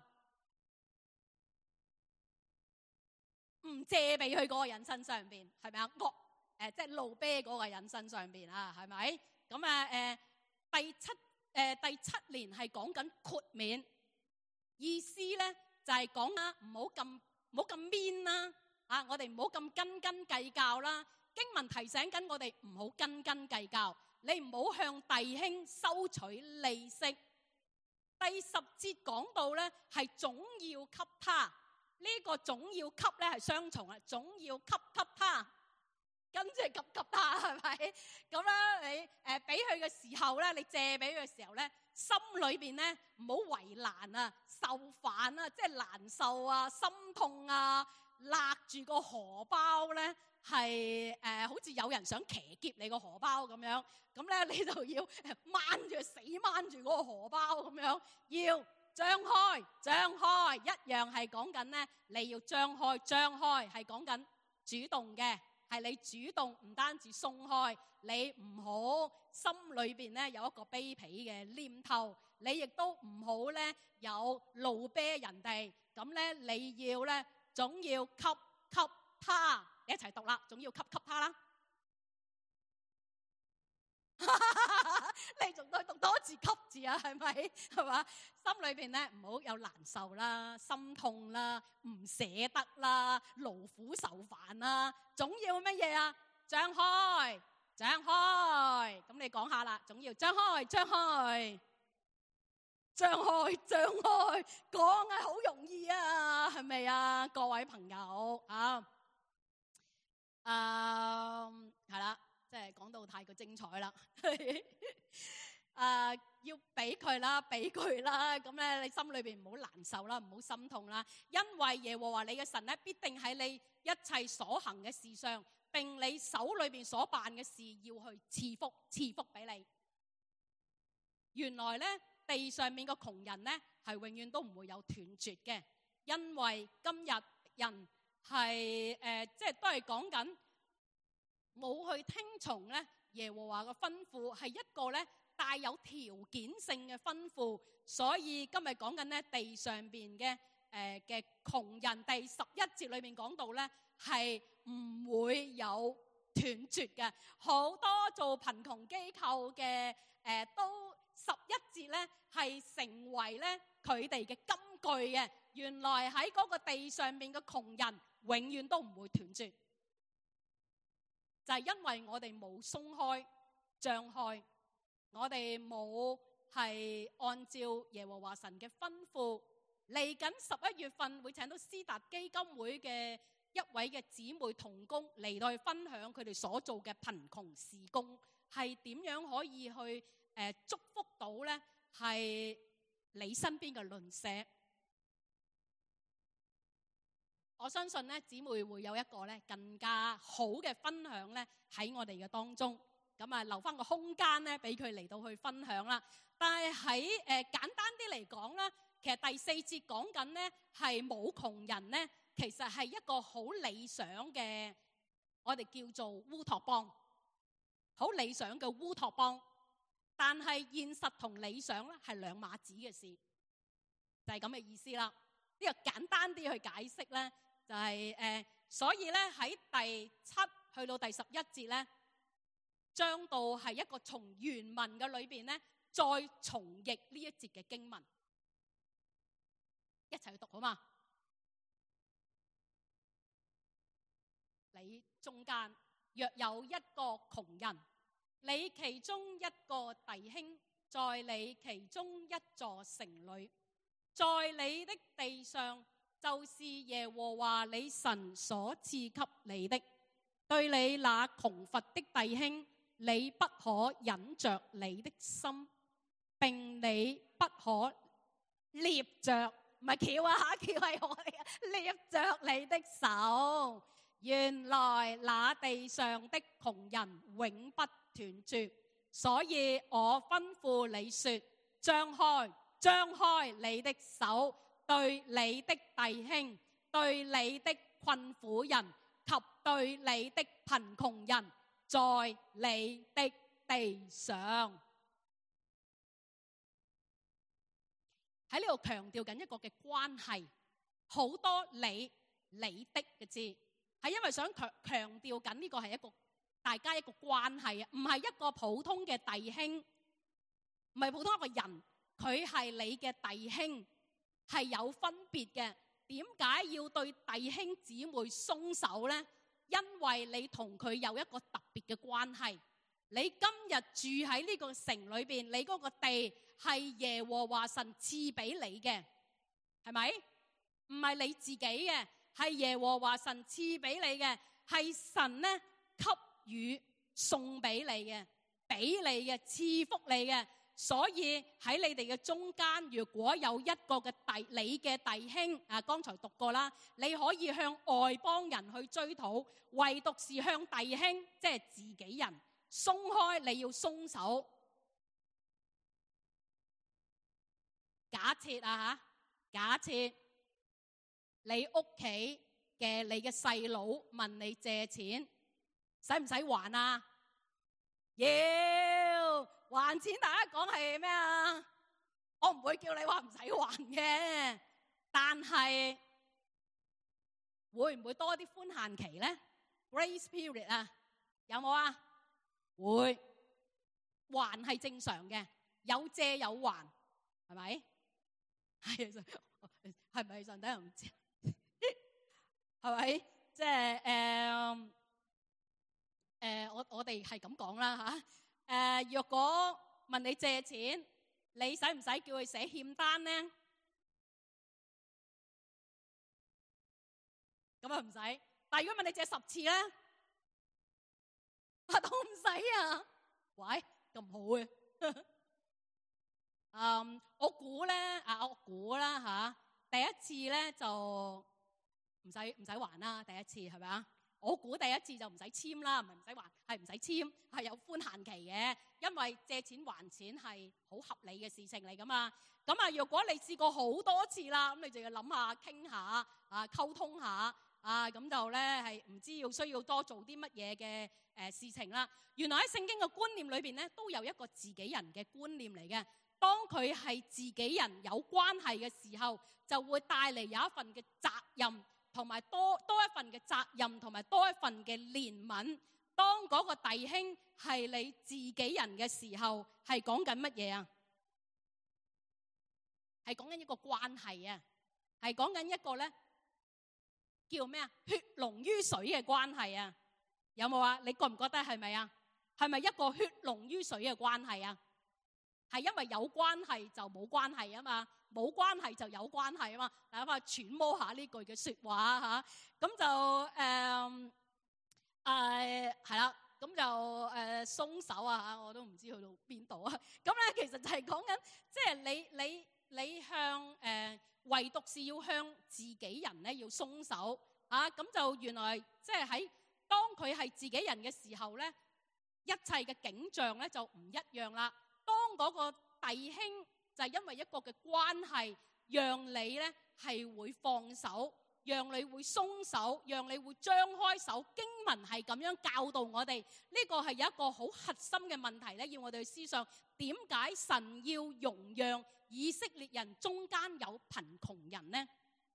唔借俾佢嗰個人身上邊，係咪啊？惡誒，即係怒啤嗰個人身上邊啊，係咪？咁啊誒，第七誒、呃、第七年係講緊豁免，意思咧就係講啊，唔好咁唔好咁 mean 啦。啊！我哋唔好咁斤斤計較啦， 經文提醒緊我哋唔好斤斤計較，你唔好向弟兄收取利息。第十節講到咧係總要給他，呢、這個總要給咧係雙重啊，總要給給他，跟住給給他係咪？咁咧你誒俾佢嘅時候咧，你借俾佢嘅時候咧，心裏邊咧唔好為難啊、受煩啊，即係難受啊、心痛啊，勒住個荷包咧。係誒、呃，好似有人想騎劫你個荷包咁樣，咁咧你就要掹住死掹住嗰個荷包咁樣，要張開張開，一樣係講緊咧，你要張開張開，係講緊主動嘅，係你主動，唔單止鬆開，你唔好心裏邊咧有一個卑鄙嘅念頭，你亦都唔好咧有怒啤人哋，咁咧你要咧總要給給他。一齊讀啦，總要給給他啦。你仲再讀多字給字啊？係咪？係嘛？心裏邊咧唔好有難受啦、心痛啦、唔捨得啦、勞苦受煩啦，總要乜嘢啊？張開，張開。咁你講下啦，總要張開，張開，張開，張開。講係好容易啊，係咪啊？各位朋友啊！誒，係啦，即係講到太過精彩啦。誒、uh, 要俾佢啦，俾佢啦，咁咧你心裏邊唔好難受啦，唔好心痛啦，因為耶和華你嘅神咧必定喺你一切所行嘅事上，並你手裏邊所辦嘅事要去賜福，賜福俾你。原來咧地上面嘅窮人咧係永遠都唔會有斷絕嘅，因為今日人。係誒、呃，即係都係講緊冇去聽從咧耶和華嘅吩咐，係一個咧帶有條件性嘅吩咐。所以今日講緊咧地上邊嘅誒嘅窮人，第十一節裏面講到咧係唔會有斷絕嘅。好多做貧窮機構嘅誒、呃，都十一節咧係成為咧佢哋嘅金句嘅。原來喺嗰個地上邊嘅窮人。永遠都唔會斷絕，就係因為我哋冇鬆開、張開，我哋冇係按照耶和華神嘅吩咐。嚟緊十一月份會請到斯達基金會嘅一位嘅姊妹同工嚟到去分享佢哋所做嘅貧窮事工，係點樣可以去誒祝福到咧？係你身邊嘅鄰舍。我相信咧，姊妹會有一個咧更加好嘅分享咧喺我哋嘅當中，咁啊留翻個空間咧俾佢嚟到去分享啦。但係喺誒簡單啲嚟講咧，其實第四節講緊咧係冇窮人咧，其實係一個好理想嘅，我哋叫做烏托邦，好理想嘅烏托邦。但係現實同理想咧係兩碼子嘅事，就係咁嘅意思啦。呢個簡單啲去解釋咧。就係、是、誒、呃，所以咧喺第七去到第十一節咧，將到係一個從原文嘅裏邊咧，再重譯呢一節嘅經文，一齊去讀好嘛？你中間若有一個窮人，你其中一個弟兄在你其中一座城裏，在你的地上。就是耶和華你神所賜給你的，對你那窮乏的弟兄，你不可忍着你的心，並你不可捏着，唔係翹啊嚇，翹係我哋啊，捏着你的手。原來那地上的窮人永不斷絕，所以我吩咐你說：張開，張開你的手。對你的弟兄，對你的困苦人及對你的貧窮人，在你的地上。喺呢度強調緊一個嘅關係，好多你你的嘅字，係因為想強強調緊呢個係一個大家一個關係啊，唔係一個普通嘅弟兄，唔係普通一個人，佢係你嘅弟兄。係有分別嘅，點解要對弟兄姊妹鬆手呢？ 因為你同佢有一個特別嘅關係。你今日住喺呢個城裏邊，你嗰個地係耶和華神賜俾你嘅，係咪？唔係你自己嘅，係耶和華神賜俾你嘅，係神呢給予送俾你嘅，俾你嘅，賜福你嘅。所以喺你哋嘅中間，如果有一個嘅弟你嘅弟兄啊，剛才讀過啦，你可以向外邦人去追討，唯獨是向弟兄，即係自己人鬆開，你要鬆手。假設啊吓，假設你屋企嘅你嘅細佬問你借錢，使唔使還啊？要還錢，大家講係咩啊？我唔會叫你話唔使還嘅，但係會唔會多啲寬限期咧 ？Grace period 啊，有冇啊？會還係正常嘅，有借有還，係咪？係係咪上帝又唔知？係咪？即係誒誒，我我哋係咁講啦嚇。誒，若果問你借錢，你使唔使叫佢寫欠單咧？咁啊唔使。但係如果問你借十次咧，啊都唔使啊！喂，咁好嘅。嗯，我估咧啊，我估啦嚇，第一次咧就唔使唔使還啦。第一次係咪啊？我估第一次就唔使簽啦，唔係唔使還，係唔使簽，係有寬限期嘅，因為借錢還錢係好合理嘅事情嚟噶嘛。咁啊，如果你試過好多次啦，咁你就要諗下、傾下啊、溝通下啊，咁就咧係唔知要需要多做啲乜嘢嘅誒事情啦。原來喺聖經嘅觀念裏邊咧，都有一個自己人嘅觀念嚟嘅。當佢係自己人有關係嘅時候，就會帶嚟有一份嘅責任。同埋多多一份嘅責任，同埋多一份嘅憐憫。當嗰個弟兄係你自己人嘅時候，係講緊乜嘢啊？係講緊一個關係啊，係講緊一個咧叫咩啊？血濃於水嘅關係啊，有冇啊？你覺唔覺得係咪啊？係咪一個血濃於水嘅關係啊？係因為有關係就冇關係啊嘛，冇關係就有關係啊嘛。大家翻去揣摩下呢句嘅説話嚇，咁就誒誒係啦，咁就誒鬆手啊嚇，我都唔知去到邊度啊。咁咧其實就係講緊，即係你你你向誒，唯獨是要向自己人咧要鬆手嚇。咁就原來即係喺當佢係自己人嘅時候咧，一切嘅景象咧就唔一樣啦。當嗰個弟兄就係因為一個嘅關係，讓你咧係會放手，讓你會鬆手，讓你會張開手。經文係咁樣教導我哋，呢個係有一個好核心嘅問題咧，要我哋去思想。點解神要容讓以色列人中間有貧窮人呢？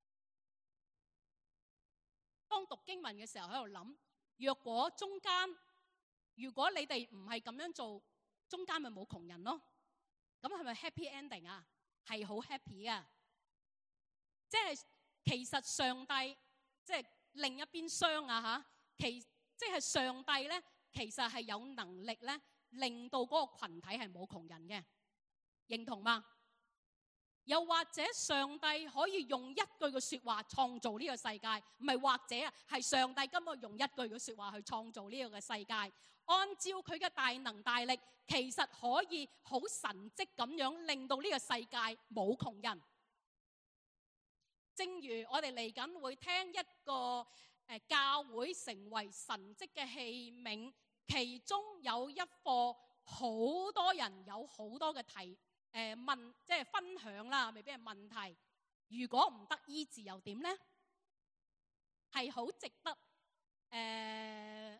當讀經文嘅時候喺度諗，若果中間，如果你哋唔係咁樣做，中間咪冇窮人咯？咁係咪 happy ending 啊？係好 happy 啊！即係其實上帝即係另一邊廂啊嚇，其即係上帝咧，其實係有能力咧，令到嗰個羣體係冇窮人嘅，認同嗎？又或者上帝可以用一句嘅説話創造呢個世界，唔係或者啊，係上帝今日用一句嘅説話去創造呢個嘅世界，按照佢嘅大能大力，其實可以好神蹟咁樣令到呢個世界冇窮人。正如我哋嚟緊會聽一個誒教會成為神蹟嘅器皿，其中有一課好多人有好多嘅題。誒問即係分享啦，未必係問題。如果唔得醫治又點呢？係好值得誒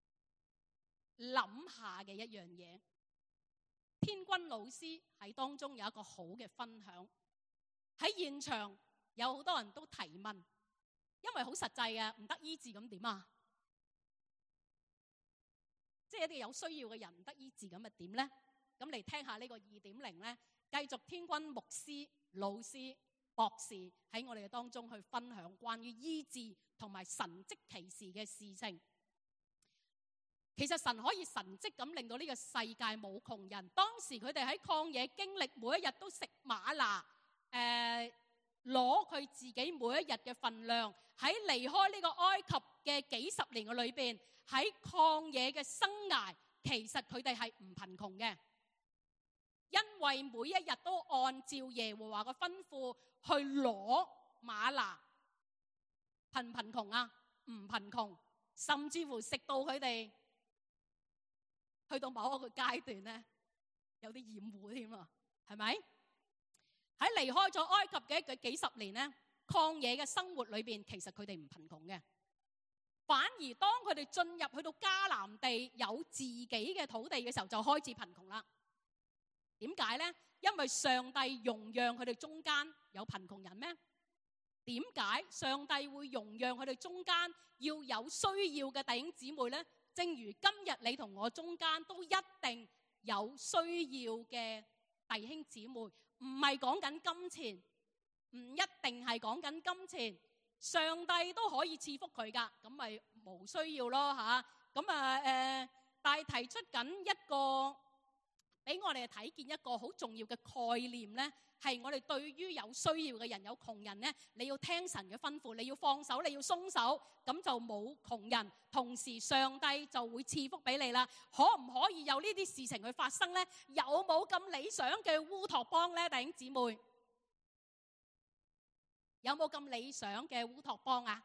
諗下嘅一樣嘢。天君老師喺當中有一個好嘅分享。喺現場有好多人都提問，因為好實際嘅，唔得醫治咁點啊？即係一啲有需要嘅人唔得醫治咁咪點呢？咁嚟聽下呢個二點零咧，繼續天君牧師老師博士喺我哋嘅當中去分享關於醫治同埋神蹟奇事嘅事情。其實神可以神蹟咁令到呢個世界冇窮人。當時佢哋喺曠野經歷，每一日都食嗎哪，誒攞佢自己每一日嘅份量。喺離開呢個埃及嘅幾十年嘅裏邊，喺曠野嘅生涯，其實佢哋係唔貧窮嘅，因為每一日都按照耶和華嘅吩咐去攞嗎哪。貧唔貧窮啊？唔貧窮，甚至乎食到佢哋去到某一個階段咧，有啲厭惡添啊，係咪？喺離開咗埃及嘅嘅幾十年咧，曠野嘅生活裏邊，其實佢哋唔貧窮嘅，反而當佢哋進入去到迦南地有自己嘅土地嘅時候，就開始貧窮啦。點解咧？因為上帝容讓佢哋中間有貧窮人咩？點解上帝會容讓佢哋中間要有需要嘅弟兄姊妹咧？正如今日你同我中間都一定有需要嘅弟兄姊妹，唔係講緊金錢，唔一定係講緊金錢，上帝都可以賜福佢噶，咁咪冇需要咯吓。咁啊誒，但係提出緊一個俾我哋睇見一個好重要嘅概念咧，係我哋對於有需要嘅人、有窮人咧，你要聽神嘅吩咐，你要放手，你要鬆手，咁就冇窮人，同時上帝就會賜福俾你啦。可唔可以有呢啲事情去發生咧？有冇咁理想嘅烏托邦咧，弟兄姊妹？有冇咁理想嘅烏托邦啊？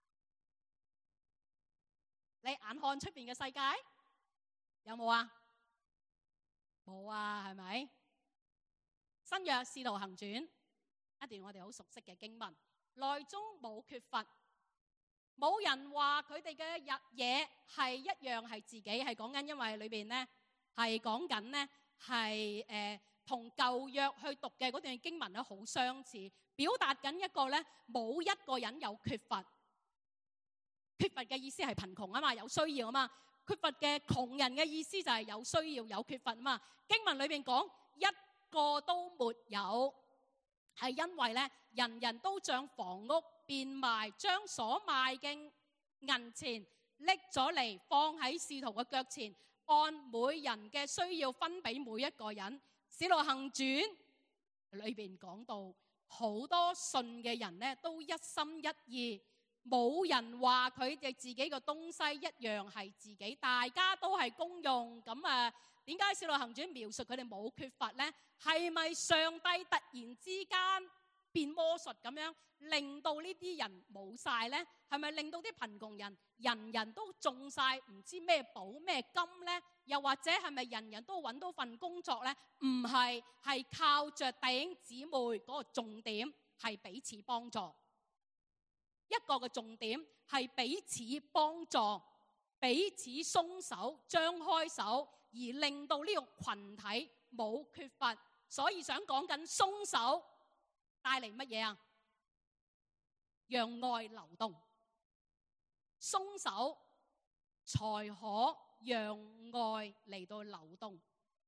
你眼看出邊嘅世界有冇啊？冇啊，係咪？新約使徒行傳一段我哋好熟悉嘅經文，內中冇缺乏，冇人話佢哋嘅日嘢係一樣係自己，係講緊，因為裏邊咧係講緊咧係誒同舊約去讀嘅嗰段經文咧好相似，表達緊一個咧冇一個人有缺乏，缺乏嘅意思係貧窮啊嘛，有需要啊嘛，缺乏嘅窮人嘅意思就係有需要有缺乏啊嘛。經文裏邊講一個都沒有，係因為咧人人都將房屋變賣，將所賣嘅銀錢拎咗嚟放喺使徒嘅腳前，按每人嘅需要分俾每一個人。使徒行傳裏邊講到好多信嘅人咧都一心一意，冇人話佢哋自己嘅東西一樣係自己，大家都係公用。咁啊，點解使徒行傳描述佢哋冇缺乏咧？係咪上帝突然之間變魔術咁樣令到呢啲人冇晒咧？係咪令到啲貧窮人人人都中晒唔知咩寶咩金咧？又或者係咪人人都揾到份工作咧？唔係，係靠着弟兄姊妹嗰個重點係彼此幫助。一個嘅重點係彼此幫助，彼此鬆手張開手，而令到呢個群體冇缺乏。所以想講緊鬆手帶嚟乜嘢啊？讓愛流動，鬆手才可讓愛嚟到流動。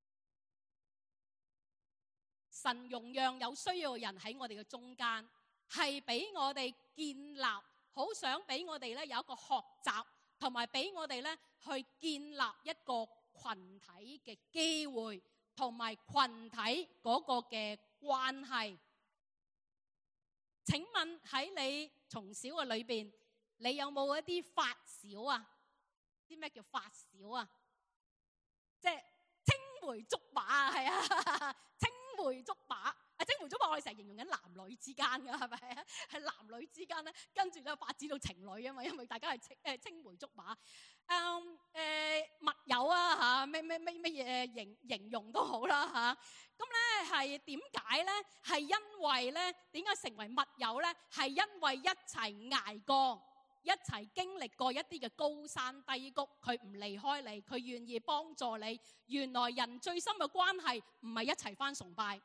神容讓有需要嘅人喺我哋嘅中間，係俾我哋建立，好想俾我哋咧有一個學習，同埋俾我哋咧去建立一個群體嘅機會，同埋群體嗰個嘅關係。請問喺你從小嘅裏邊，你有冇一啲發小啊？知咩叫發小啊？即係青梅竹馬啊，係啊，青梅竹馬啊，青梅竹馬我哋成日形容緊男女之間㗎，係咪啊？係男女之間咧，跟住咧發展到情侶啊嘛，因為大家係青誒青梅竹馬。誒誒密友啊嚇，咩咩咩咩嘢形形容都好啦嚇。咁咧係點解咧？係因為咧點解成為密友咧？係因為一齊捱過，一齊經歷過一啲嘅高山低谷，佢唔離開你，佢願意幫助你。原來人最深嘅關係唔係一齊返崇拜，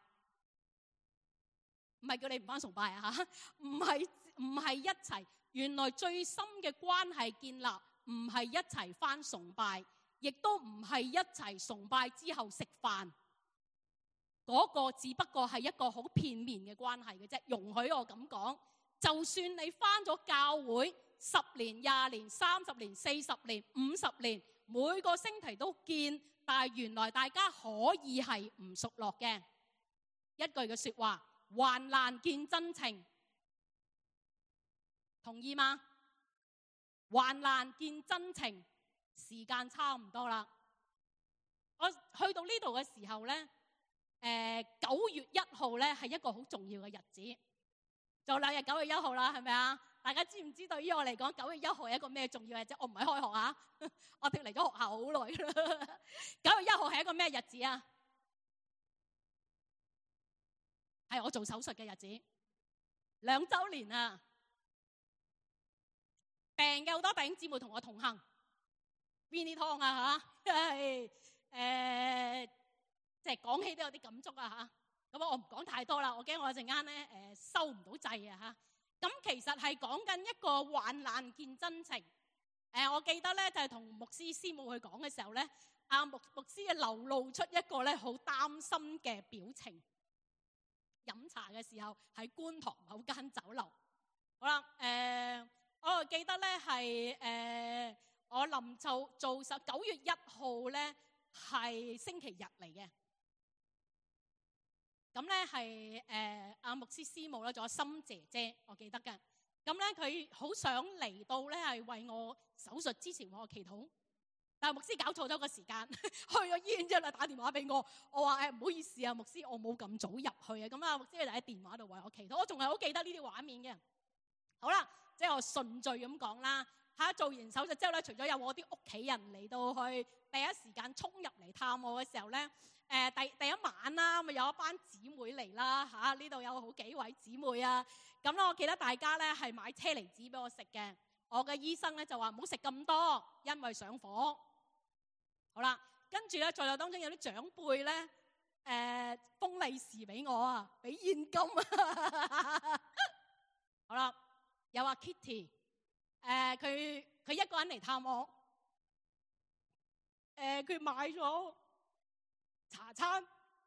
唔係叫你唔返崇拜啊嚇，唔係唔係一齊。原來最深嘅關係建立唔係一齊返崇拜，亦都唔係一齊崇拜之後食飯。 嗰個只不過係一個好片面嘅關係嘅啫。容許我咁講，就算你返咗教會十年、廿年、三十年、四十年、五十年，每個星期都見，但係原來大家可以係唔熟絡嘅。一句嘅說話，患難見真情，同意嗎？患難見真情，時間差唔多啦。我去到呢度嘅時候呢，誒、呃、九月一號呢係一個好重要嘅日子，就兩日九月一號啦，係咪啊？大家知唔知道？於我嚟講，九月一號係一個咩重要嘅日子？我唔係開學啊，我脫離咗學校好耐啦。九月一號係一個咩日子啊？係我做手術嘅日子，兩週年啊！病嘅好多弟兄姊妹同我同行 ，Winnie Tong 啊嚇，誒、呃，即係講起都有啲感觸啊嚇。咁我唔講太多啦，我驚我陣間咧誒收唔到掣啊嚇。咁其實係講緊一個患難見真情。誒、呃，我記得咧就係、是、同牧師師母去講嘅時候咧，阿牧牧師流露出一個咧好擔心嘅表情。飲茶嘅時候喺觀塘某間酒樓，好啦，誒、呃，我記得咧係誒，我臨做做實九月一號咧係星期日嚟嘅，咁咧係誒阿牧師師母咧，仲有心姐姐，我記得嘅，咁咧佢好想嚟到咧係為我手術之前為我祈禱。但係牧師搞錯咗個時間，去咗醫院之後咧打電話俾我，我話誒唔好意思啊，牧師我冇咁早入去啊，咁啊牧師就喺電話度為我祈禱，我仲係好記得呢啲畫面嘅。好啦，即係我順序咁講啦嚇，做完手術之後咧，除咗有我啲屋企人嚟到去第一時間衝入嚟探我嘅時候咧，誒第第一晚啦，咪有一班姊妹嚟啦嚇，呢度有好幾位姊妹啊，咁咧我記得大家咧係買車厘子俾我食嘅，我嘅醫生咧就話唔好食咁多，因為上火。好啦，跟住咧，在座當中有啲長輩咧，誒、呃、封利是俾我啊，俾現金啊。好啦，有阿 Kitty， 誒佢佢一個人嚟探我，誒、呃、佢買咗茶餐。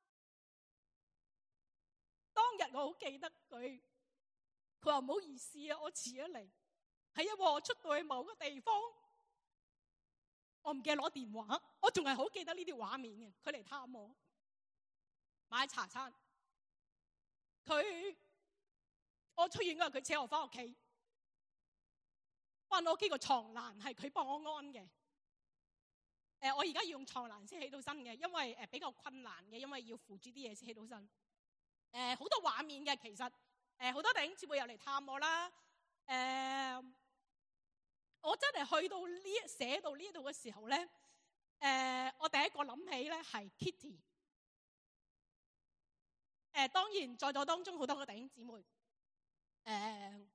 當日我好記得佢，佢話唔好意思啊，我遲咗嚟，係因為我出到去某個地方。我唔記得攞電話，我仲係好記得呢啲畫面嘅。佢嚟探我，買茶餐。佢我出院嗰日，佢請我翻屋企，翻到屋企個床欄係佢幫我安嘅。誒、呃，我而家要用床欄先起到身嘅，因為誒、呃、比較困難嘅，因為要扶住啲嘢先起到身。誒、呃，好多畫面嘅，其實誒好、呃、多弟兄姊妹又嚟探我啦。誒、呃。我真係去到呢寫到呢度嘅時候咧，誒、呃，我第一個諗起咧係 Kitty。誒、呃，當然在座當中好多個弟兄姊妹，誒、呃，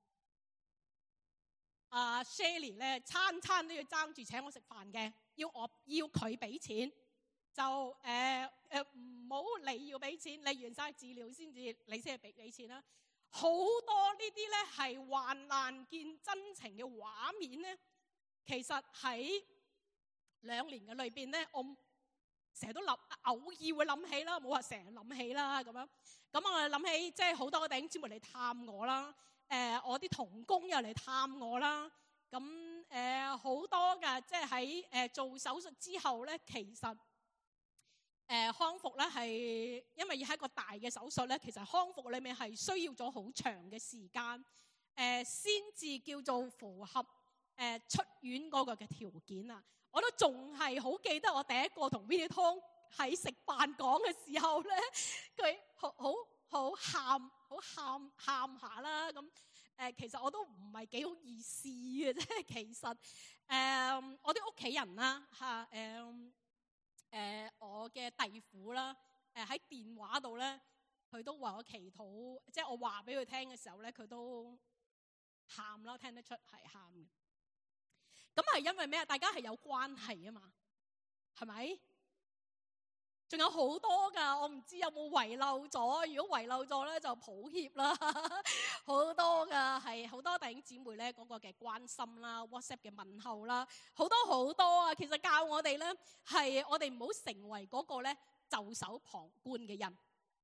阿、啊、Shelly 咧餐餐都要爭住請我食飯嘅，要我要佢俾錢，就誒誒唔好你要俾錢，你完晒治療先至你先係俾俾錢啦。好多呢啲咧係患難見真情嘅畫面咧，其實喺兩年嘅裏邊咧，我成日都諗，偶爾會諗起啦，冇話成日諗起啦咁樣。咁我諗起即係好多弟兄姊妹嚟探我啦，誒、呃、我啲同工又嚟探我啦。咁誒好多嘅，即係喺誒做手術之後咧，其實。誒、呃、康復咧係因為要係一個大嘅手術咧，其實康復裏面係需要咗好長嘅時間，誒先至叫做符合誒、呃、出院嗰個嘅條件啊！我都仲係好記得我第一個同 Winnie Tong 喺食飯講嘅時候咧，佢好好好喊，好喊喊下啦咁。誒、呃、其實我都唔係幾好意思嘅啫，其實誒、呃、我啲屋企人啦嚇誒。呃誒、呃、我嘅弟婦啦，誒、呃、喺電話度咧，佢都為我祈禱，即係我話俾佢聽嘅時候咧，佢都喊啦，聽得出係喊嘅。咁係因為咩啊？大家係有關係啊嘛，係咪？仲有好多噶，我唔知有冇遺漏咗。如果遺漏咗咧，就抱歉啦。好多噶，係好多弟兄姊妹咧嗰個嘅關心啦 ，WhatsApp 嘅問候啦，好多好多啊。其實教我哋咧，係我哋唔好成為嗰個咧袖手旁觀嘅人。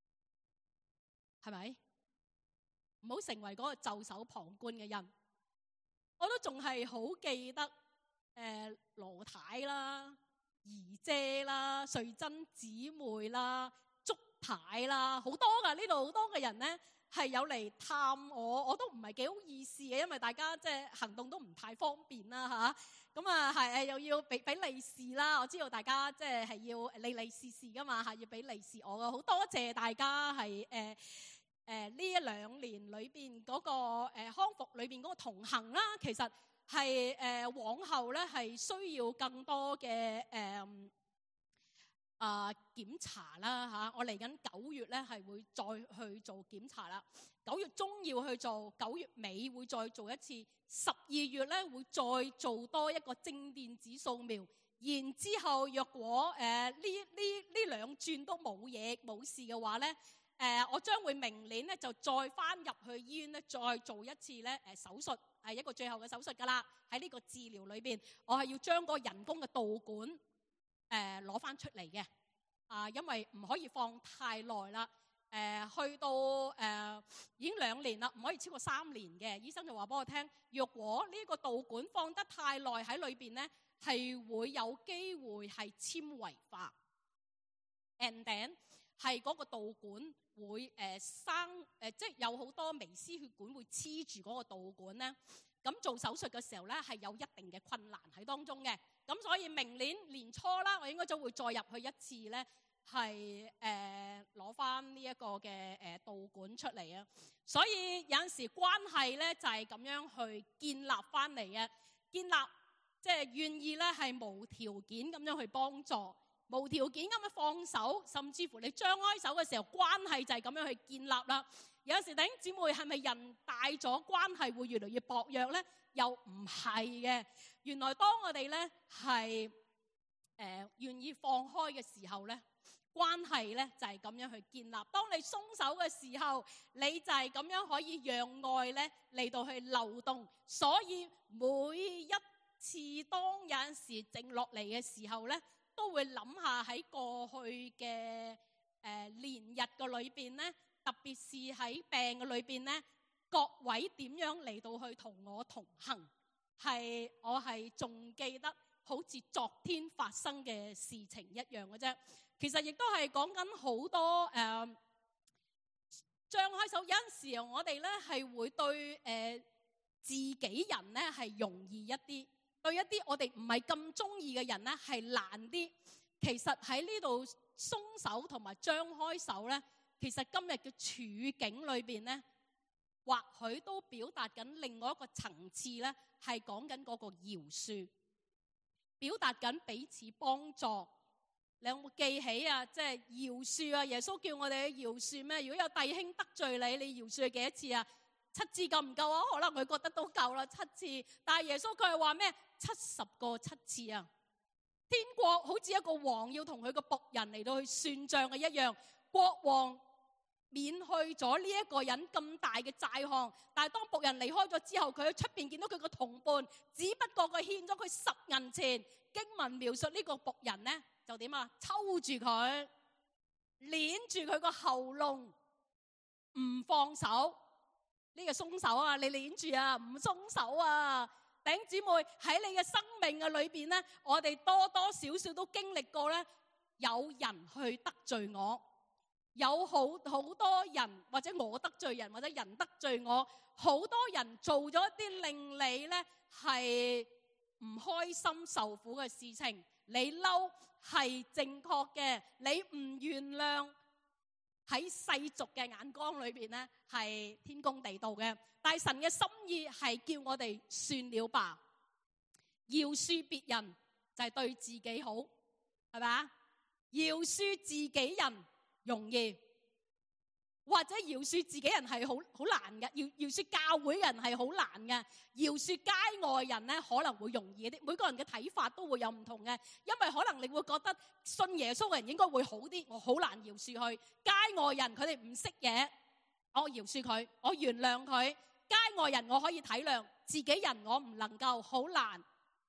係咪？唔好成為嗰個袖手旁觀嘅人。我都仲係好記得誒羅太啦、姨姐啦、瑞珍姊妹啦、祝太啦，好多噶，呢度好多嘅人咧係有嚟探我，我都唔係幾好意思嘅，因為大家即係行動都唔太方便啦嚇。咁啊係誒又要俾俾利是啦，我知道大家即係係要利利是是噶嘛嚇，要俾利是我噶，好多謝大家係誒誒呢一兩年裏邊嗰個誒康復裏邊嗰個同行啦，其實係誒往後咧係需要更多嘅誒啊檢查啦嚇。我嚟緊九月咧係會再去做檢查啦，九月中要去做，九月尾會再做一次，十二月咧會再做多一個正電子掃描，然之後若果誒呢呢呢兩轉都冇嘢冇事嘅話咧。誒、呃，我將會明年咧就再翻入去醫院咧，再做一次咧誒、呃、手術，係一個最後嘅手術㗎啦。喺呢個治療裏邊，我係要將個人工嘅導管誒攞翻出嚟嘅。啊、呃，因為唔可以放太耐啦。誒、呃，去到誒、呃、已經兩年啦，唔可以超過三年嘅。醫生就話俾我聽，若果呢個導管放得太耐喺裏邊咧，係會有機會係纖維化。and then 係嗰個導管會誒、呃、生誒、呃，即係有好多微絲血管會黐住嗰個導管咧。咁做手術嘅時候咧，係有一定嘅困難喺當中嘅。咁所以明年年初啦，我應該就會再入去一次咧，係誒攞翻呢一個嘅誒導管出嚟啊。所以有陣時關係咧就係、是、咁樣去建立翻嚟嘅，建立即係願意咧係無條件咁樣去幫助。無條件咁樣放手，甚至乎你張開手嘅時候，關係就係咁樣去建立啦。有時弟兄姊妹係咪人大咗，關係會越嚟越薄弱呢？又唔係嘅。原來當我哋呢係誒願意放開嘅時候呢，關係呢就係咁樣去建立。當你鬆手嘅時候，你就係咁樣可以讓愛呢嚟到去流動。所以每一次當有陣時靜落嚟嘅時候呢，都會諗下喺過去嘅誒、呃、年日嘅裏邊咧，特別是喺病嘅裏邊咧，各位點樣嚟到去同我同行？係我係仲記得好似昨天發生嘅事情一樣嘅啫。其實亦都係講緊好多誒、呃，張開手有陣時候我哋咧係會對誒、呃、自己人咧係容易一啲。對一啲我哋唔係咁中意嘅人咧，係難啲。其實喺呢度鬆手同埋張開手咧，其實今日嘅處境裏邊咧，或許都表達緊另外一個層次咧，係講緊嗰個饒恕，表達緊彼此幫助。你有冇記起啊？即係饒恕啊！耶穌叫我哋去饒恕咩？如果有弟兄得罪你，你饒恕佢幾多次啊？七次夠唔夠啊？可能佢覺得都夠啦，七次。但係耶穌佢係話咩？七十個七次啊！天國好似一個王要同佢個僕人嚟到去算賬嘅一樣。國王免去咗呢一個人咁大嘅債項，但係當僕人離開咗之後，佢喺出邊見到佢個同伴，只不過佢欠咗佢十銀錢。經文描述呢個僕人呢，就點啊？抽住佢，捏住佢個喉嚨，唔放手。呢個鬆手啊！你捏住啊，唔鬆手啊！弟兄姊妹，喺你嘅生命嘅裏邊咧，我哋多多少少都經歷過咧，有人去得罪我，有好好多人或者我得罪人，或者人得罪我，好多人做咗一啲令你咧係唔開心受苦嘅事情，你嬲係正確嘅，你唔原諒喺世俗嘅眼光裏邊咧係天公地道嘅，但係神嘅心意係叫我哋算了吧。饒恕別人就係對自己好，係咪啊？饒恕自己人容易，或者饒恕自己人係好好難嘅，饒饒恕教會人係好難嘅，饒恕街外人咧可能會容易啲。每個人嘅睇法都會有唔同嘅，因為可能你會覺得信耶穌嘅人應該會好啲，我好難饒恕佢。街外人佢哋唔識嘢，我饒恕佢，我原諒佢。街外人我可以體諒，自己人我唔能夠，好難。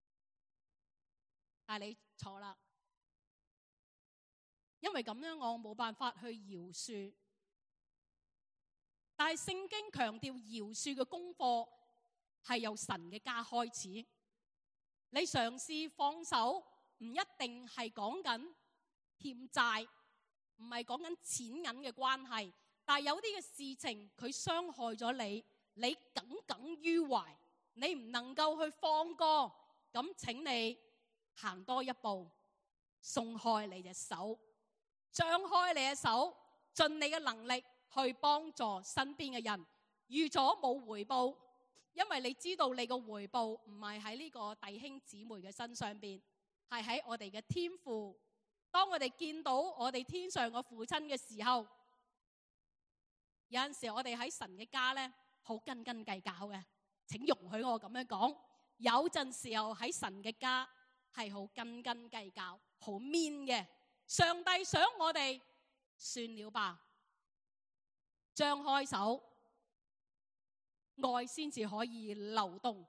但係你錯啦，因為咁樣我冇辦法去饒恕。 但係聖經強調饒恕嘅功課係由神嘅家開始。你嘗試放手，唔一定係講緊欠債，唔係講緊錢銀嘅關係，但係有啲嘅事情佢傷害咗你，你耿耿於懷，你唔能夠去放過，咁請你行多一步，鬆開你隻手，張開你隻手，盡你嘅能力去幫助身邊嘅人。預咗冇回報，因為你知道你個回報唔係喺呢個弟兄姊妹嘅身上邊，係喺我哋嘅天父。當我哋見到我哋天上嘅父親嘅時候，有陣時我哋喺神嘅家呢，好斤斤計較嘅，請容許我咁樣講。有陣時候喺神嘅家係好斤斤計較，好 mean 嘅。上帝想我哋算了吧，張開手，愛先至可以流動。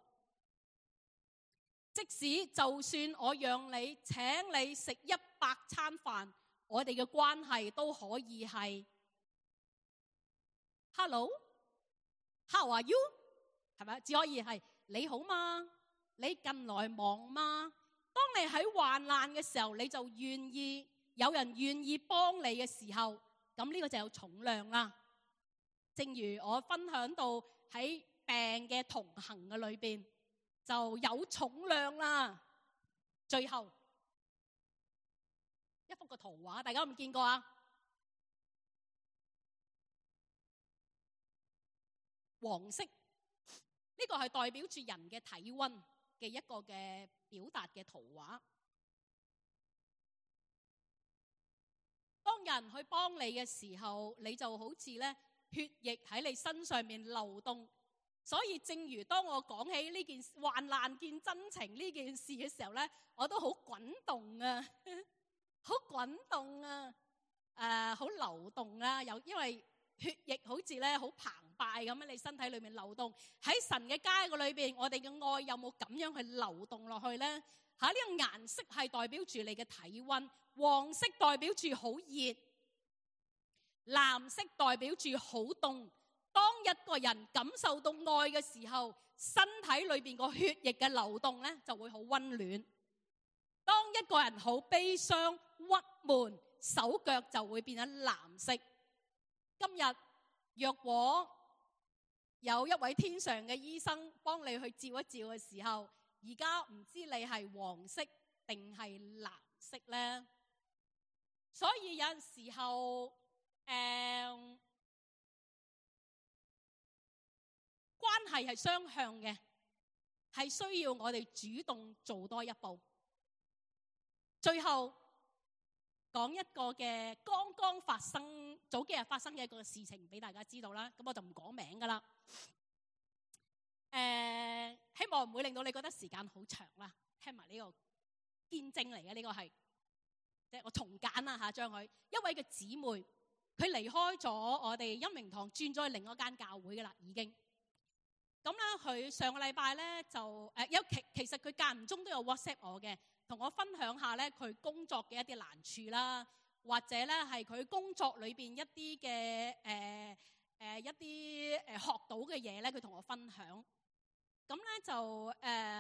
即使就算我讓你請你食一百餐飯，我哋嘅關係都可以係 Hello，How are you？ 係咪？只可以係你好嗎？你近來忙嗎？當你喺患難嘅時候，你就願意有人願意幫你嘅時候，咁呢個就有重量啦。正如我分享到喺病嘅同行嘅裏邊，就有重量啦。最後一幅個圖畫，大家有冇見過啊？黃色呢個係代表住人嘅體溫嘅一個嘅表達嘅圖畫。當人去幫你嘅時候，你就好似咧血液喺你身上面流動。所以正如當我講起呢件患難見真情呢件事嘅時候咧，我都好滾動啊，好滾動啊，誒、呃，好流動啊。有因為血液好似咧好澎湃咁喺你身體裏面流動。喺神嘅家嘅裏邊，我哋嘅愛有冇咁樣去流動落去咧？吓，呢個顏色係代表住你嘅體溫，黃色代表住好熱，藍色代表住好凍。當一個人感受到愛嘅時候，身體裏邊個血液嘅流動咧就會好溫暖。當一個人好悲傷、鬱悶，手腳就會變咗藍色。今日若果有一位天上嘅醫生幫你去照一照嘅時候，而家唔知你係黃色定係藍色咧？所以有陣時候誒、嗯關係係雙向嘅，係需要我哋主動做多一步。最後講一個嘅剛剛發生早幾日發生嘅一個事情俾大家知道啦，咁我就唔講名噶啦。誒、呃，希望唔會令到你覺得時間好長啦。聽埋呢個見證嚟嘅，呢個係即係我重簡啦嚇，將佢一位嘅姊妹，佢離開咗我哋恩明堂，轉咗去另一間教會噶啦，已經。咁咧，佢上個禮拜咧就誒有其其實佢間唔中都有 WhatsApp 我嘅，同我分享下咧佢工作嘅一啲難處啦，或者咧係佢工作裏邊一啲嘅誒誒一啲誒學到嘅嘢咧，佢同我分享。咁咧就誒，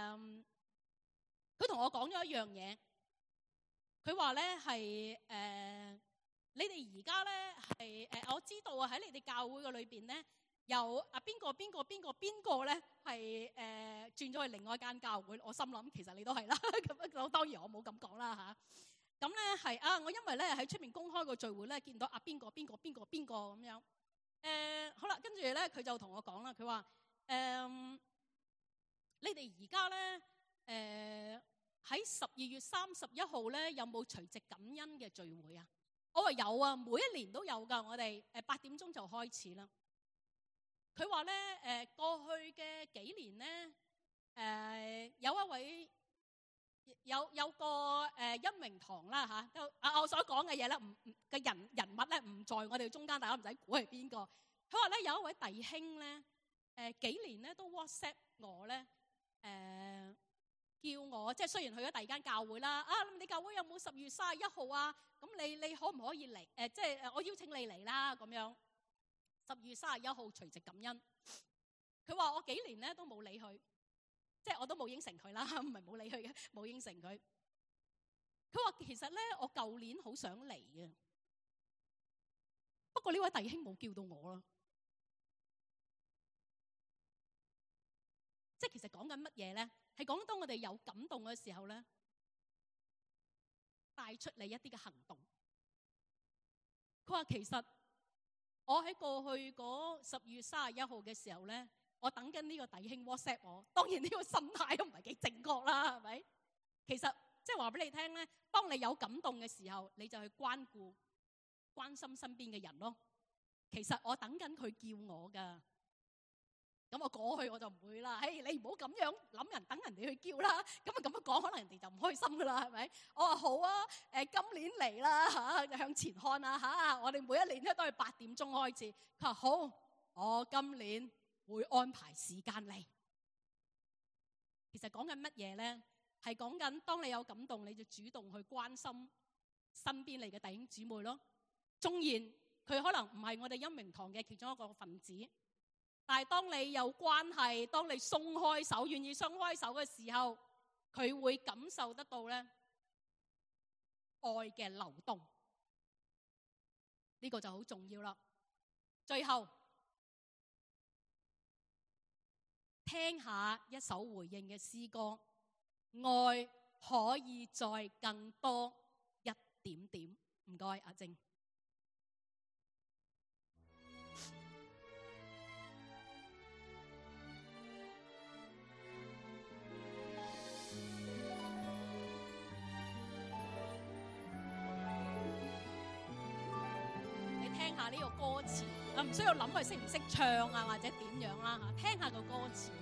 佢同我講咗一樣嘢，佢話咧係誒你哋而家咧係誒我知道啊，喺你哋教會嘅裏邊咧。有啊邊個邊個邊個邊個咧係誒轉咗去另外一間教會，我心諗其實你都係啦，咁當然我冇咁講啦嚇。咁咧係啊，我因為咧喺出面公開個聚會咧，見到啊邊個邊個邊個邊個咁樣。誒、呃、好啦，跟住咧佢就同我講啦，佢話誒你哋而家咧誒喺十二月三十一號咧有冇除夕感恩嘅聚會啊？我話有啊，每一年都有㗎，我哋誒八點鐘就開始啦。佢話咧，誒過去嘅幾年咧，誒、呃、有一位有有個誒恩榮堂啦嚇，都啊我所講嘅嘢咧，唔唔嘅人人物咧唔在我哋中間，大家唔使估係邊個。佢話咧有一位弟兄咧，誒、呃、幾年咧都 WhatsApp 我咧，誒、呃、叫我即係雖然去咗第二間教會啦，啊你教會有冇十月三十一號啊？咁你你可唔可以嚟？誒、呃、即係我邀請你嚟啦咁樣。 十二月三十一號除夕感恩。佢話我幾年咧都冇理佢，即係我都冇應承佢啦，唔係冇理佢嘅，冇應承佢。佢話其實咧我舊年好想嚟嘅，不過呢位弟兄冇叫到我啦。即係其實講緊乜嘢咧？係講當我哋有感動嘅時候咧，帶出你一啲嘅行動。佢話其實我喺過去嗰十二月三十一號嘅時候咧，我等緊呢個弟兄 WhatsApp 我，當然呢個心態都唔係幾正確啦，係咪？其實即係話俾你聽咧，當你有感動嘅時候，你就去關顧、關心身邊嘅人咯。其實我等緊佢叫我噶。咁我過去我就唔會啦。嘿，你唔好咁樣諗人，等人哋去叫啦。咁啊咁樣講，可能人哋就唔開心噶啦，係咪？我話好啊，誒今年嚟啦嚇，向前看啊嚇。我哋每一年咧都係八點鐘開始。佢話好，我今年會安排時間嚟。其實講緊乜嘢咧？係講緊當你有感動，你就主動去關心身邊嚟嘅弟兄姊妹咯。縱然佢可能唔係我哋恩明堂嘅其中一個分子。但係當你有關係，當你鬆開手，願意鬆開手嘅時候，佢會感受得到咧愛嘅流動，呢個就好重要啦。最後聽下一首回應嘅詩歌，愛可以再更多一點點。唔該，阿靜。呢個歌詞啊，唔需要諗佢識唔識唱啊，或者點樣啦嚇，聽下個歌詞。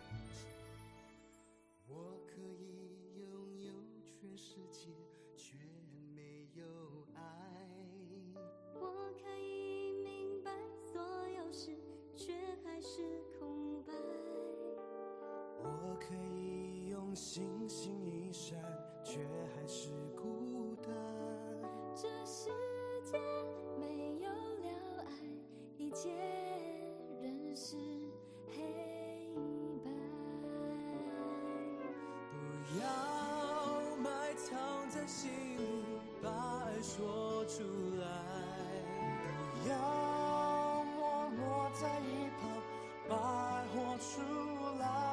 我可以擁有全世界，卻沒有愛。 我可以明白所有事，卻還是空白。 我可以用星星一閃，卻還是孤單。 這世界沒有了愛，一切仍是黑白。 不要埋藏在心裡，把愛說出來。不要默默在一旁，把愛活出來。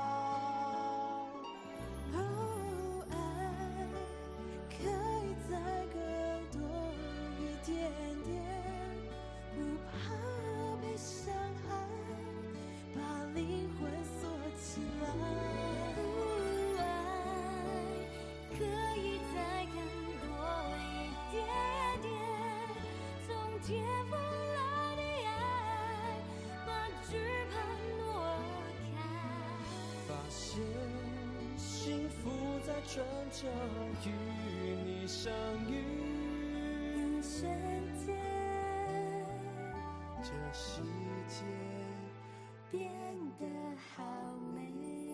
春秋與你相遇， 瞬間， 這世界變得好美。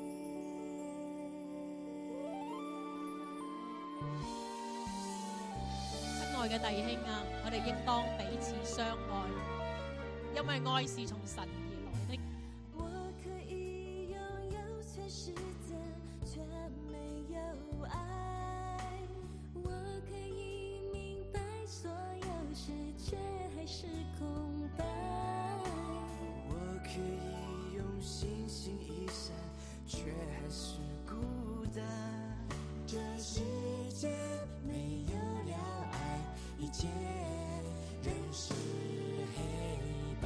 親愛嘅弟兄啊，我哋應當彼此相愛，因為愛是從神而來的。 我可以擁有全世界，卻沒有愛。我可以明白所有事，卻還是空白。 我可以用星星一閃，卻還是孤單。這世界沒有了愛，一切仍是黑白。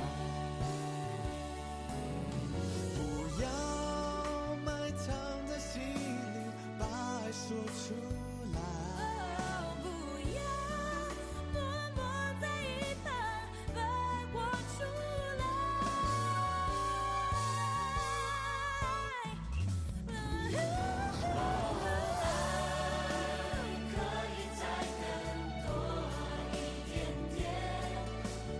不要埋藏在心裡，把愛說出來。 哦，不要默默在一旁，把愛活出來。愛可以再更多一點點，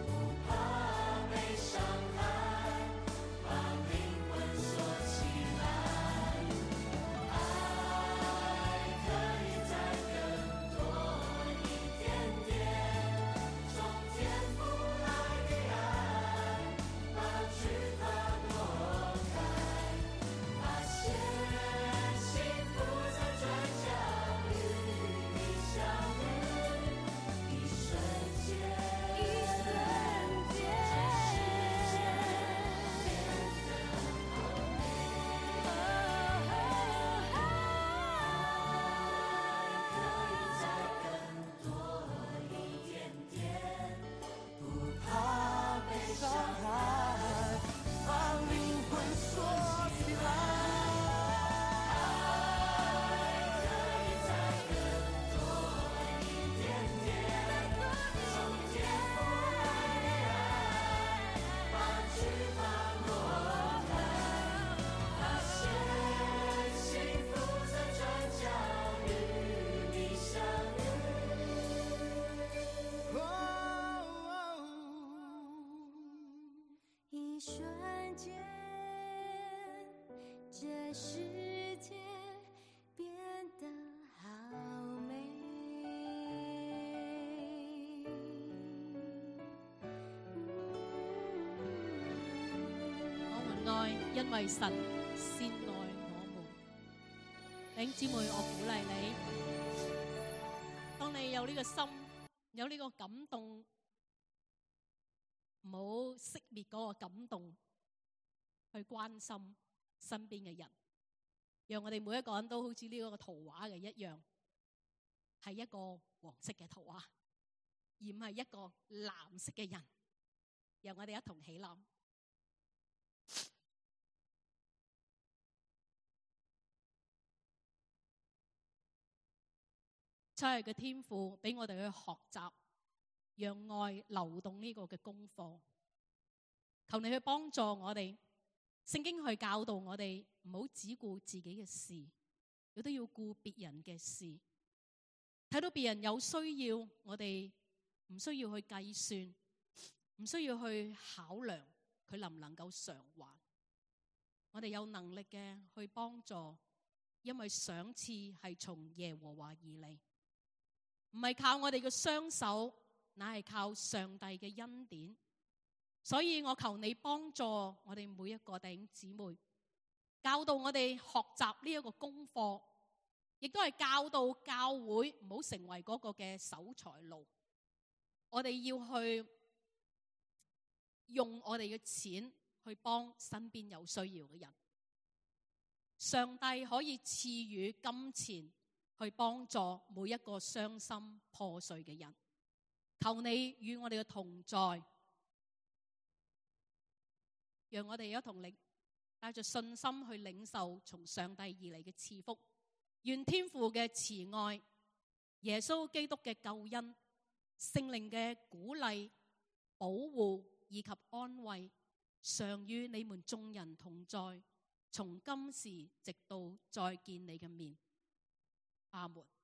的世界变得好美。 我們愛，因為神先愛我們。弟兄姊妹，我鼓勵你，當你有呢個心，有呢個感動，唔好熄滅嗰個感動，去關心身邊嘅人，讓我哋每一個人都好似呢個圖畫嘅一樣，係一個黃色嘅圖畫，而唔係一個藍色嘅人。讓我哋一同起立。真係嘅天父俾我哋去學習，讓愛流動呢個嘅功課。求你去幫助我哋，聖經去教導我哋唔好只顧自己嘅事，亦都要顧別人嘅事。睇到別人有需要，我哋唔需要去計算，唔需要去考量佢能唔能夠償還。我哋有能力嘅去幫助，因為賞賜係從耶和華而嚟。唔係靠我哋嘅雙手，乃係靠上帝嘅恩典。所以我求你幫助我哋每一個弟兄姊妹，教導我哋學習呢一個功課，亦都係教導教會唔好成為嗰個嘅守財奴。我哋要去用我哋嘅錢去幫身邊有需要嘅人。上帝可以賜予金錢去幫助每一個傷心破碎嘅人。求你與我哋嘅同在，讓我哋一同力帶着信心去領受從上帝而嚟嘅賜福。願天父嘅慈愛、耶穌基督嘅救恩、聖靈嘅鼓勵、保護以及安慰，常與你們眾人同在，從今時直到再見你嘅面。阿門。